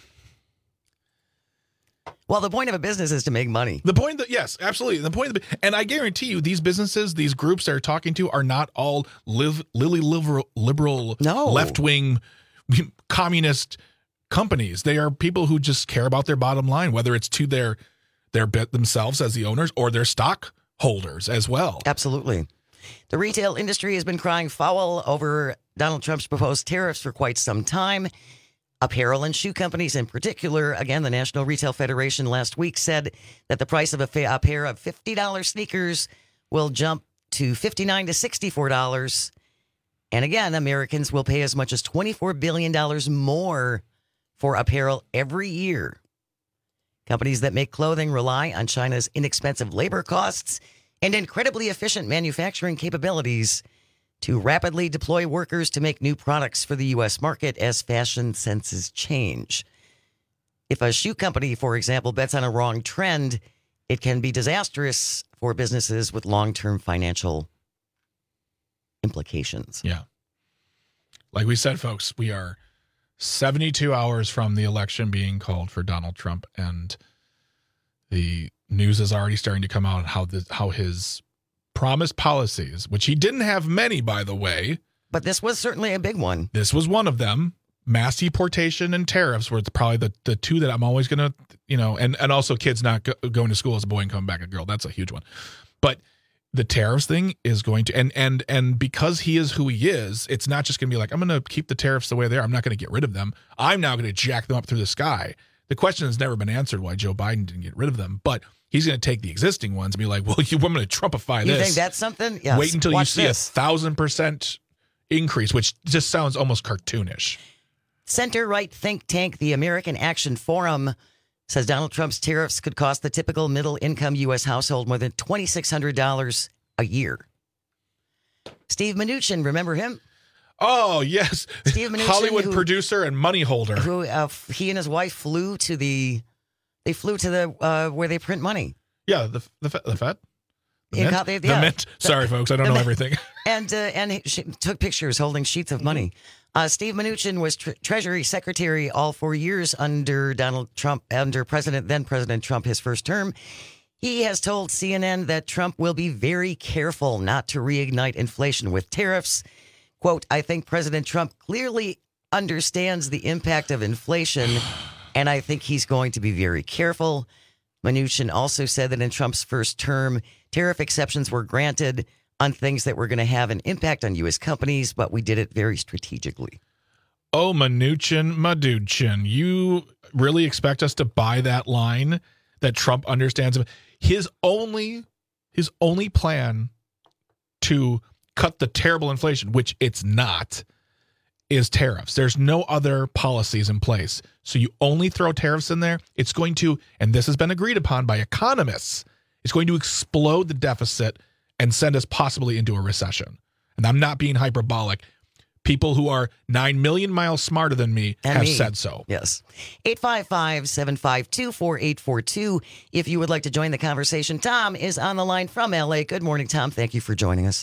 Well, the point of a business is to make money. The point that, yes, absolutely. The point of the, and I guarantee you these businesses, these groups they're talking to are not all live, lily liberal, liberal no. left-wing communist companies. They are people who just care about their bottom line, whether it's to their, their bit themselves as the owners or their stockholders as well. Absolutely. The retail industry has been crying foul over Donald Trump's proposed tariffs for quite some time. Apparel and shoe companies in particular, again, the National Retail Federation last week said that the price of a, fa- a pair of fifty dollars sneakers will jump to fifty-nine dollars to sixty-four dollars. And again, Americans will pay as much as twenty-four billion dollars more for apparel every year. Companies that make clothing rely on China's inexpensive labor costs and incredibly efficient manufacturing capabilities to rapidly deploy workers to make new products for the U S market as fashion senses change. If a shoe company, for example, bets on a wrong trend, it can be disastrous for businesses with long-term financial implications. Yeah. Like we said, folks, we are seventy-two hours from the election being called for Donald Trump, and the news is already starting to come out how the, how his promised policies, which he didn't have many, by the way. But this was certainly a big one. This was one of them. Mass deportation and tariffs were probably the, the two that I'm always going to, you know, and, and also kids not go, going to school as a boy and coming back a girl. That's a huge one. But the tariffs thing is going to, and and and because he is who he is, it's not just going to be like, I'm going to keep the tariffs the way they are. I'm not going to get rid of them. I'm now going to jack them up through the sky. The question has never been answered why Joe Biden didn't get rid of them, but he's going to take the existing ones and be like, well, you, I'm going to Trumpify You this. think that's something? Yes. Wait until Watch you see this. a thousand percent increase, which just sounds almost cartoonish. Center-right think tank, the American Action Forum, says Donald Trump's tariffs could cost the typical middle-income U S household more than two thousand six hundred dollars a year. Steve Mnuchin, remember him? Oh, yes. Steve Mnuchin, Hollywood who- producer and money holder. Who uh, f- he and his wife flew to the, they flew to the uh, where they print money. Yeah, the the, Fe- the Fed. The In Mint? co- they- The yeah. Mint. Sorry, folks, I don't the know Mint. everything. And uh, and he she took pictures holding sheets of money. Uh, Steve Mnuchin was tre- Treasury Secretary all four years under Donald Trump, under President then President Trump, his first term. He has told C N N that Trump will be very careful not to reignite inflation with tariffs. Quote, I think President Trump clearly understands the impact of inflation, and I think he's going to be very careful. Mnuchin also said that in Trump's first term, tariff exceptions were granted on things that were going to have an impact on U S companies, but we did it very strategically. Oh, Mnuchin, Mnuchin. You really expect us to buy that line that Trump understands? His only, his only plan to cut the terrible inflation, which it's not, is tariffs. There's no other policies in place. So you only throw tariffs in there. It's going to, and this has been agreed upon by economists, it's going to explode the deficit and send us possibly into a recession. And I'm not being hyperbolic. People who are nine million miles smarter than me And have me. said so. Yes. eight five five, seven five two, four eight four two. If you would like to join the conversation, Tom is on the line from L A. Good morning, Tom. Thank you for joining us.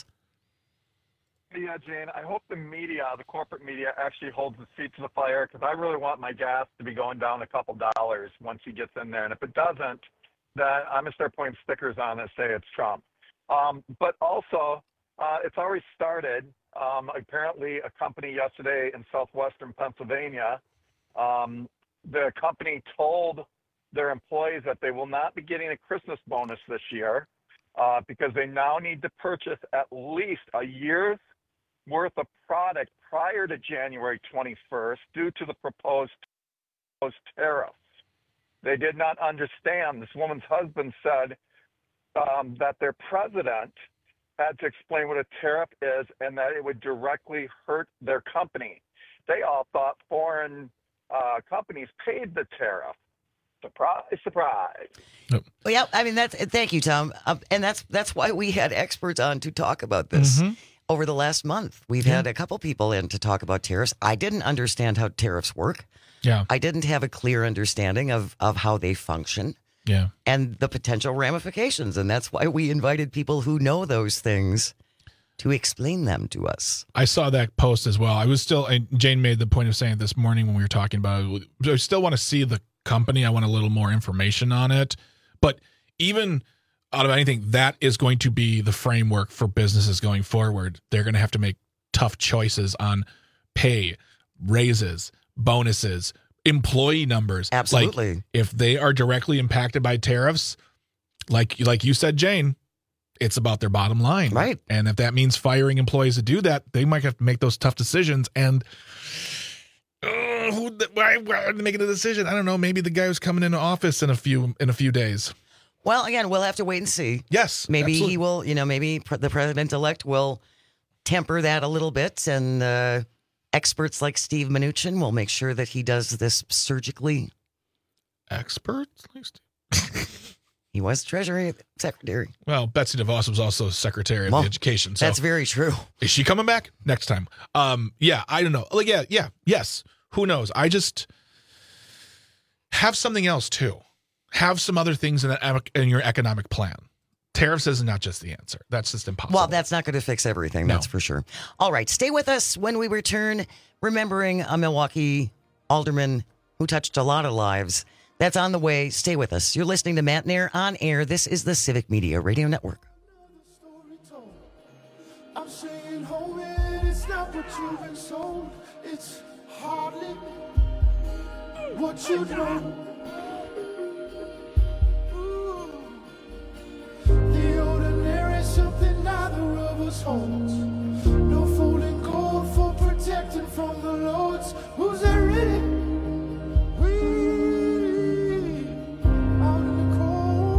Yeah, Jane, I hope the media, the corporate media, actually holds the feet to the fire, because I really want my gas to be going down a couple dollars once he gets in there. And if it doesn't, then I'm going to start putting stickers on that say it's Trump. Um, but also, uh, it's already started. Um, apparently, a company yesterday in southwestern Pennsylvania, um, the company told their employees that they will not be getting a Christmas bonus this year uh, because they now need to purchase at least a year's worth of product prior to January twenty-first due to the proposed, proposed tariffs. They did not understand. This woman's husband said um, that their president had to explain what a tariff is and that it would directly hurt their company. They all thought foreign uh, companies paid the tariff. Surprise, surprise. Well, yeah, I mean, that's, thank you, Tom. Um, and that's that's why we had experts on to talk about this. Mm-hmm. Over the last month, we've Yeah. had a couple people in to talk about tariffs. I didn't understand how tariffs work. Yeah. I didn't have a clear understanding of, of how they function. Yeah. And the potential ramifications. And that's why we invited people who know those things to explain them to us. I saw that post as well. I was still, and Jane made the point of saying it this morning when we were talking about it. I still want to see the company. I want a little more information on it. But even out of anything, that is going to be the framework for businesses going forward. They're going to have to make tough choices on pay, raises, bonuses, employee numbers. Absolutely. Like, if they are directly impacted by tariffs, like like you said, Jane, it's about their bottom line. Right. And if that means firing employees to do that, they might have to make those tough decisions. And uh, who, why, why are they making a decision? I don't know. Maybe the guy who's coming into office in a few in a few days. Well, again, we'll have to wait and see. Yes. Maybe absolutely. he will, you know, maybe pr- the president-elect will temper that a little bit, and uh, experts like Steve Mnuchin will make sure that he does this surgically. Experts? He was Treasury Secretary. Well, Betsy DeVos was also Secretary of Well, the Education. So that's very true. Is she coming back next time? Um, yeah, I don't know. Like, yeah, yeah, yes. Who knows? I just have something else too. Have some other things in, the, in your economic plan. Tariffs is not just the answer. That's just impossible. Well, that's not going to fix everything, No. that's for sure. All right, stay with us when we return, remembering a Milwaukee alderman who touched a lot of lives. That's on the way. Stay with us. You're listening to Matt Nair on air. This is the Civic Media Radio Network. I'm saying home and it's not what you've been sold. It's hardly what you know. The ordinary is something neither of us holds. No folding gold for protecting from the lords. Who's there really? We out in the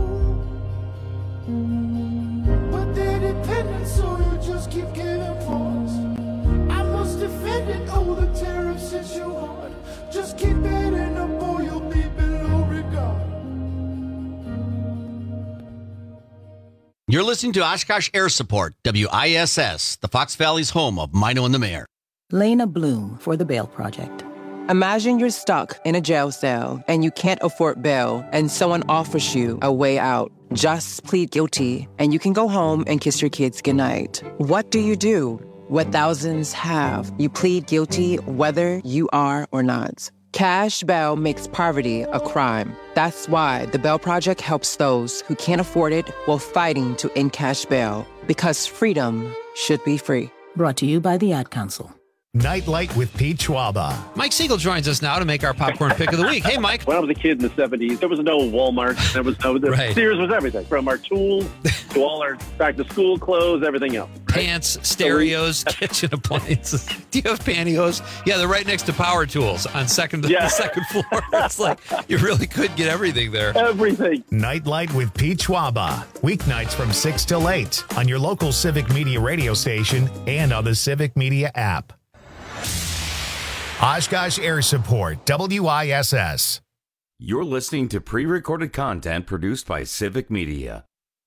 cold. But they're dependent, so you just keep giving pause. I must defend it. Oh, the tariffs hit you hard. Just keep adding up or you'll be below regard. You're listening to Oshkosh Air Support, W I S S, the Fox Valley's home of Mino and the Mayor. Lena Bloom for the Bail Project. Imagine you're stuck in a jail cell and you can't afford bail and someone offers you a way out. Just plead guilty and you can go home and kiss your kids goodnight. What do you do? What thousands have. You plead guilty whether you are or not. Cash bail makes poverty a crime. That's why the Bail Project helps those who can't afford it while fighting to end cash bail. Because freedom should be free. Brought to you by the Ad Council. Nightlight with Pete Schwaba. Mike Siegel joins us now to make our popcorn pick of the week. Hey, Mike. When I was a kid in the seventies, there was no Walmart. There was no, the Right. Sears was everything, from our tools to all our back to school clothes, everything else. pants, stereos, kitchen appliances. Do you have pantyhose? Yeah, they're right next to power tools on second Yeah. the second floor. It's like you really could get everything there. Everything. Nightlight with Pete Schwaba. Weeknights from six till eight on your local Civic Media radio station and on the Civic Media app. Oshkosh Air Support, W I S S. You're listening to pre-recorded content produced by Civic Media.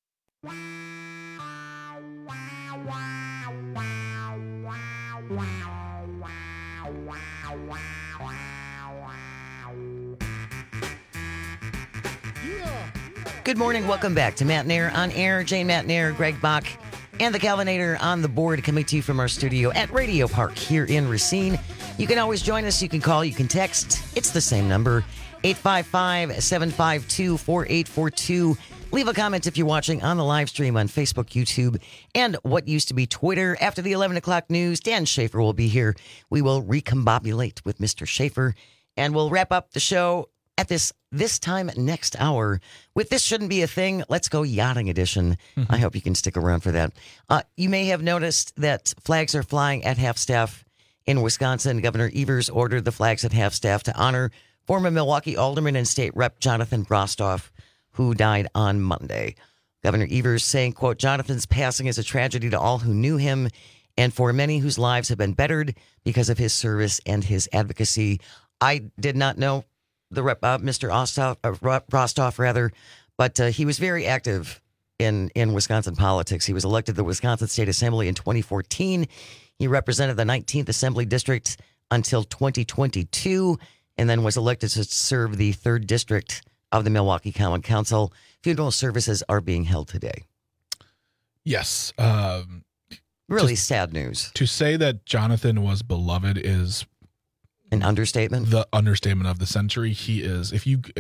Good morning. Welcome back to Matt Nair on air. Jane Matt Nair, Greg Bach, and the Calvinator on the board, coming to you from our studio at Radio Park here in Racine. You can always join us. You can call. You can text. It's the same number, eight five five, seven five two, four eight four two. Leave a comment if you're watching on the live stream on Facebook, YouTube, and what used to be Twitter. After the eleven o'clock news, Dan Schaefer will be here. We will recombobulate with Mister Schaefer, and we'll wrap up the show at this this time next hour with This Shouldn't Be a Thing. Let's Go Yachting Edition. Mm-hmm. I hope you can stick around for that. Uh, you may have noticed that flags are flying at half-staff in Wisconsin. Governor Evers ordered the flags at half-staff to honor former Milwaukee Alderman and State Rep Jonathan Brostoff, who died on Monday. Governor Evers saying, quote, Jonathan's passing is a tragedy to all who knew him and for many whose lives have been bettered because of his service and his advocacy. I did not know the rep, uh, Mister Ostoff, uh, Brostoff, rather, but uh, he was very active in, in Wisconsin politics. He was elected to the Wisconsin State Assembly in twenty fourteen. He represented the nineteenth Assembly District until twenty twenty-two, and then was elected to serve the third District of the Milwaukee Common Council. Funeral services are being held today. Yes. Um, really to, sad news. To say that Jonathan was beloved is an understatement. The understatement of the century. He is. If you,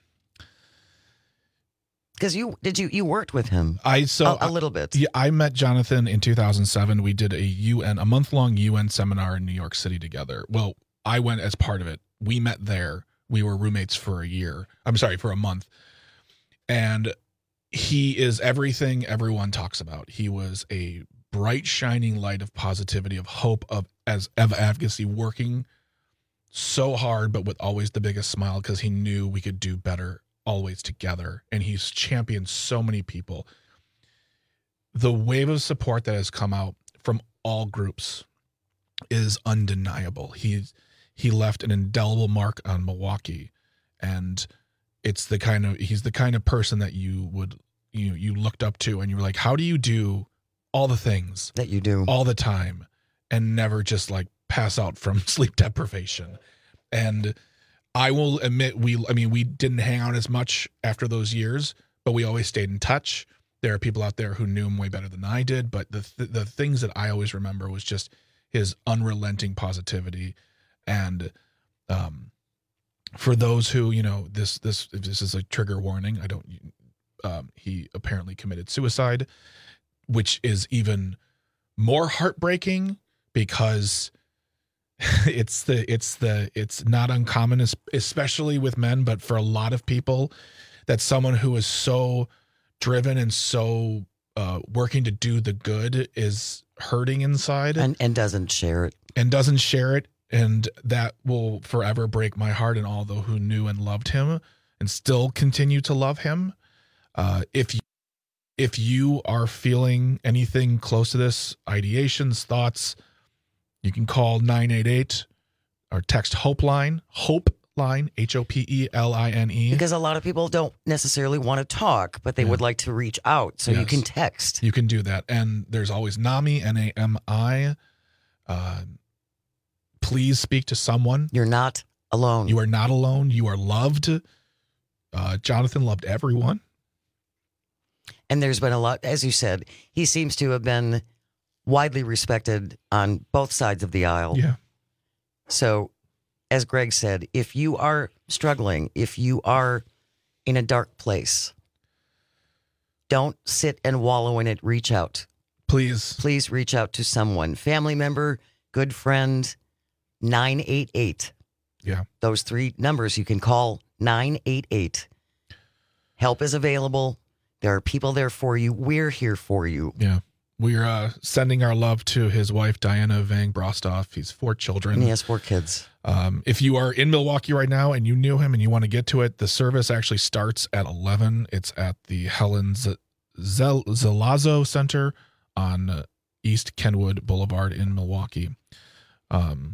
because you did you you worked with him. I so a, a little bit. Yeah, I met Jonathan in two thousand seven. We did a U N a month long U N seminar in New York City together. Well, I went as part of it. We met there. We were roommates for a year. I'm sorry, for a month. And he is everything everyone talks about. He was a bright, shining light of positivity, of hope, of as of advocacy, working so hard, but with always the biggest smile because he knew we could do better always together. And he's championed so many people. The wave of support that has come out from all groups is undeniable. He's he left an indelible mark on Milwaukee, and it's the kind of he's the kind of person that you would you you looked up to, and you were like, how do you do all the things that you do all the time and never just like pass out from sleep deprivation? And I will admit, we I mean we didn't hang out as much after those years, but we always stayed in touch. There are people out there who knew him way better than I did, but the th- the things that I always remember was just his unrelenting positivity. And um, for those who, you know, this this this is a trigger warning. I don't. Um, he apparently committed suicide, which is even more heartbreaking because it's the it's the it's not uncommon, especially with men, but for a lot of people, that someone who is so driven and so uh, working to do the good is hurting inside and and doesn't share it and doesn't share it. And that will forever break my heart and all those who knew and loved him and still continue to love him. Uh, if you, if you are feeling anything close to this, ideations, thoughts, you can call nine eight eight or text Hope Line, Hope Line, H O P E L I N E. Because a lot of people don't necessarily want to talk, but they yeah. would like to reach out. So yes. you can text. You can do that. And there's always NAMI, N A M I. Uh, please speak to someone. You're not alone. You are not alone. You are loved. Uh, Jonathan loved everyone. And there's been a lot, as you said, he seems to have been widely respected on both sides of the aisle. Yeah. So, as Greg said, if you are struggling, if you are in a dark place, don't sit and wallow in it. Reach out. Please. Please reach out to someone. Family member, good friend, nine eight eight. Yeah. Those three numbers you can call, nine eight eight. Help is available. There are people there for you. We're here for you. Yeah. We're uh, sending our love to his wife, Diana Vang Brostoff. He's four children. And he has four kids. Um, if you are in Milwaukee right now and you knew him and you want to get to it, the service actually starts at eleven. It's at the Helen Z- Zel- Zelazo Center on uh, East Kenwood Boulevard in Milwaukee. Um,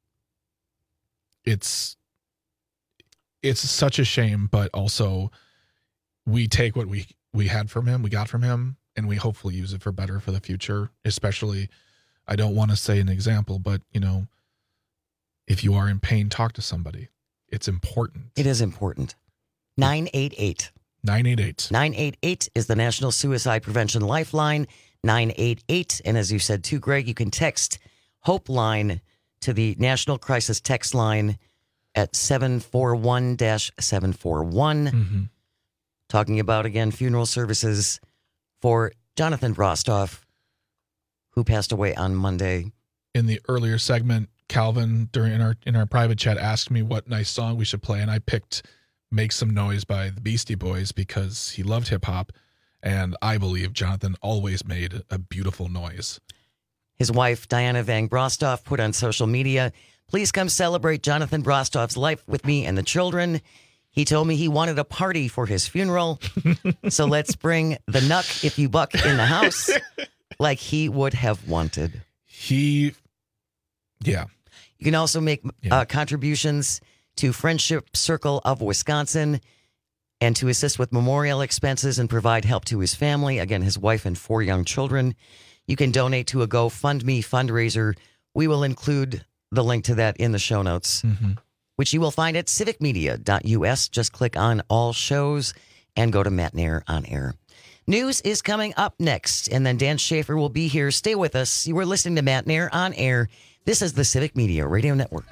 it's it's such a shame, but also we take what we, we had from him, we got from him, and we hopefully use it for better for the future. Especially, I don't want to say an example, but, you know, if you are in pain, talk to somebody. It's important. It is important. nine eight eight. nine eight eight. nine eight eight is the National Suicide Prevention Lifeline. nine eight eight. And as you said too, Greg, you can text Hope Line to the National Crisis Text Line at seven four one seven four one. Mm-hmm. Talking about, again, funeral services for Jonathan Brostoff, who passed away on Monday. In the earlier segment, Calvin, during in our in our private chat, asked me what nice song we should play, and I picked "Make Some Noise" by the Beastie Boys because he loved hip hop, and I believe Jonathan always made a beautiful noise. His wife, Diana Vang Brostoff, put on social media, "Please come celebrate Jonathan Brostoff's life with me and the children. He told me he wanted a party for his funeral, so let's bring the Nuck If You Buck in the house like he would have wanted." He, yeah. You can also make yeah. uh, contributions to Friendship Circle of Wisconsin and to assist with memorial expenses and provide help to his family. Again, his wife and four young children. You can donate to a GoFundMe fundraiser. We will include the link to that in the show notes, mm-hmm. which you will find at civic media dot u s. Just click on all shows and go to Matt Nair on Air. News is coming up next, and then Dan Schaefer will be here. Stay with us. You are listening to Matt Nair on Air. This is the Civic Media Radio Network.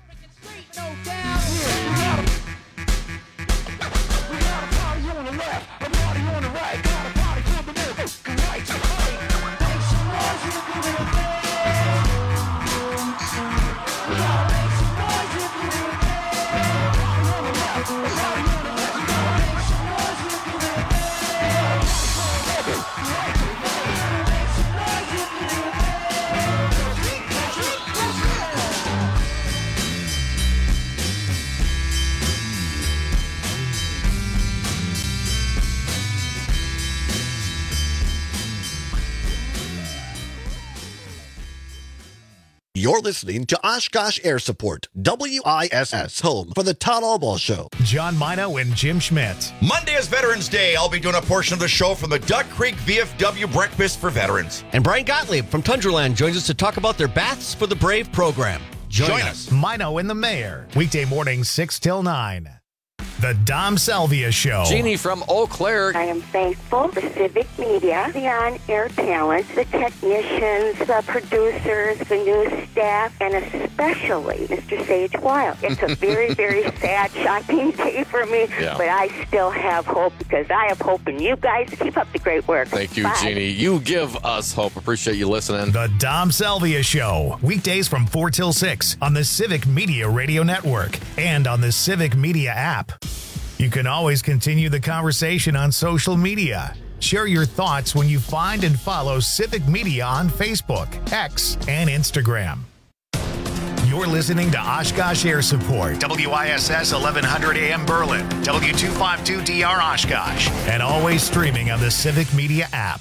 You're listening to Oshkosh Air Support, W I S S, home for the Todd Albaugh Show. John Mino and Jim Schmidt. Monday is Veterans Day. I'll be doing a portion of the show from the Duck Creek V F W Breakfast for Veterans. And Brian Gottlieb from Tundraland joins us to talk about their Baths for the Brave program. Join, Join us. us. Mino and the Mayor. Weekday mornings six till nine. The Dom Salvia Show. Jeannie from Eau Claire. I am thankful for Civic Media, the on-air talent, the technicians, the producers, the news staff, and especially Mister Sage Wild. It's a very, very sad, shocking day for me, Yeah. but I still have hope because I have hope in you guys. Keep up the great work. Thank you, Bye. Jeannie. You give us hope. Appreciate you listening. The Dom Salvia Show. Weekdays from four till six on the Civic Media Radio Network and on the Civic Media app. You can always continue the conversation on social media. Share your thoughts when you find and follow Civic Media on Facebook, X, and Instagram. You're listening to Oshkosh Air Support, W I S S eleven hundred A M Berlin, W two fifty-two D R Oshkosh, and always streaming on the Civic Media app.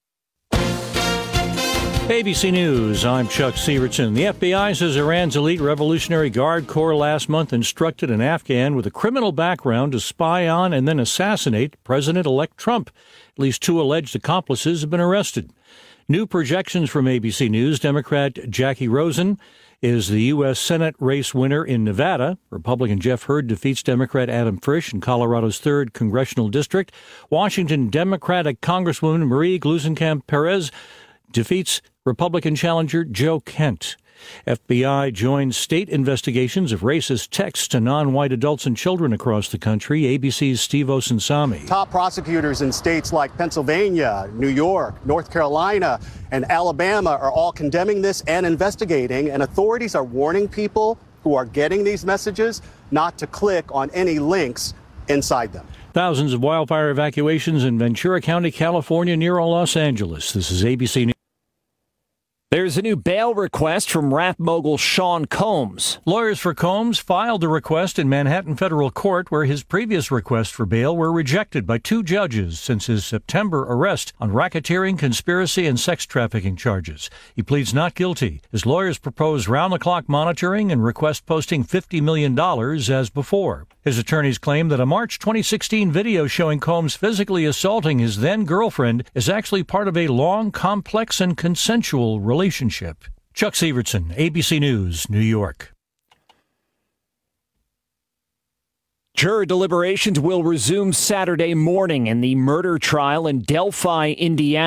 A B C News, I'm Chuck Sievertson. The F B I says Iran's elite Revolutionary Guard Corps last month instructed an Afghan with a criminal background to spy on and then assassinate President-elect Trump. At least two alleged accomplices have been arrested. New projections from A B C News, Democrat Jackie Rosen is the U S Senate race winner in Nevada. Republican Jeff Hurd defeats Democrat Adam Frisch in Colorado's third congressional district. Washington Democratic Congresswoman Marie Gluesenkamp-Perez defeats Republican challenger Joe Kent. F B I joins state investigations of racist texts to non-white adults and children across the country. A B C's Steve Osunsami. Top prosecutors in states like Pennsylvania, New York, North Carolina, and Alabama are all condemning this and investigating, and authorities are warning people who are getting these messages not to click on any links inside them. Thousands of wildfire evacuations in Ventura County, California, near Los Angeles. This is A B C News. There's a new bail request from rap mogul Sean Combs. Lawyers for Combs filed the request in Manhattan federal court, where his previous requests for bail were rejected by two judges since his September arrest on racketeering, conspiracy, and sex trafficking charges. He pleads not guilty. His lawyers propose round-the-clock monitoring and request posting fifty million dollars as before. His attorneys claim that a March twenty sixteen video showing Combs physically assaulting his then-girlfriend is actually part of a long, complex, and consensual relationship. Chuck Sievertson, A B C News, New York. Juror deliberations will resume Saturday morning in the murder trial in Delphi, Indiana.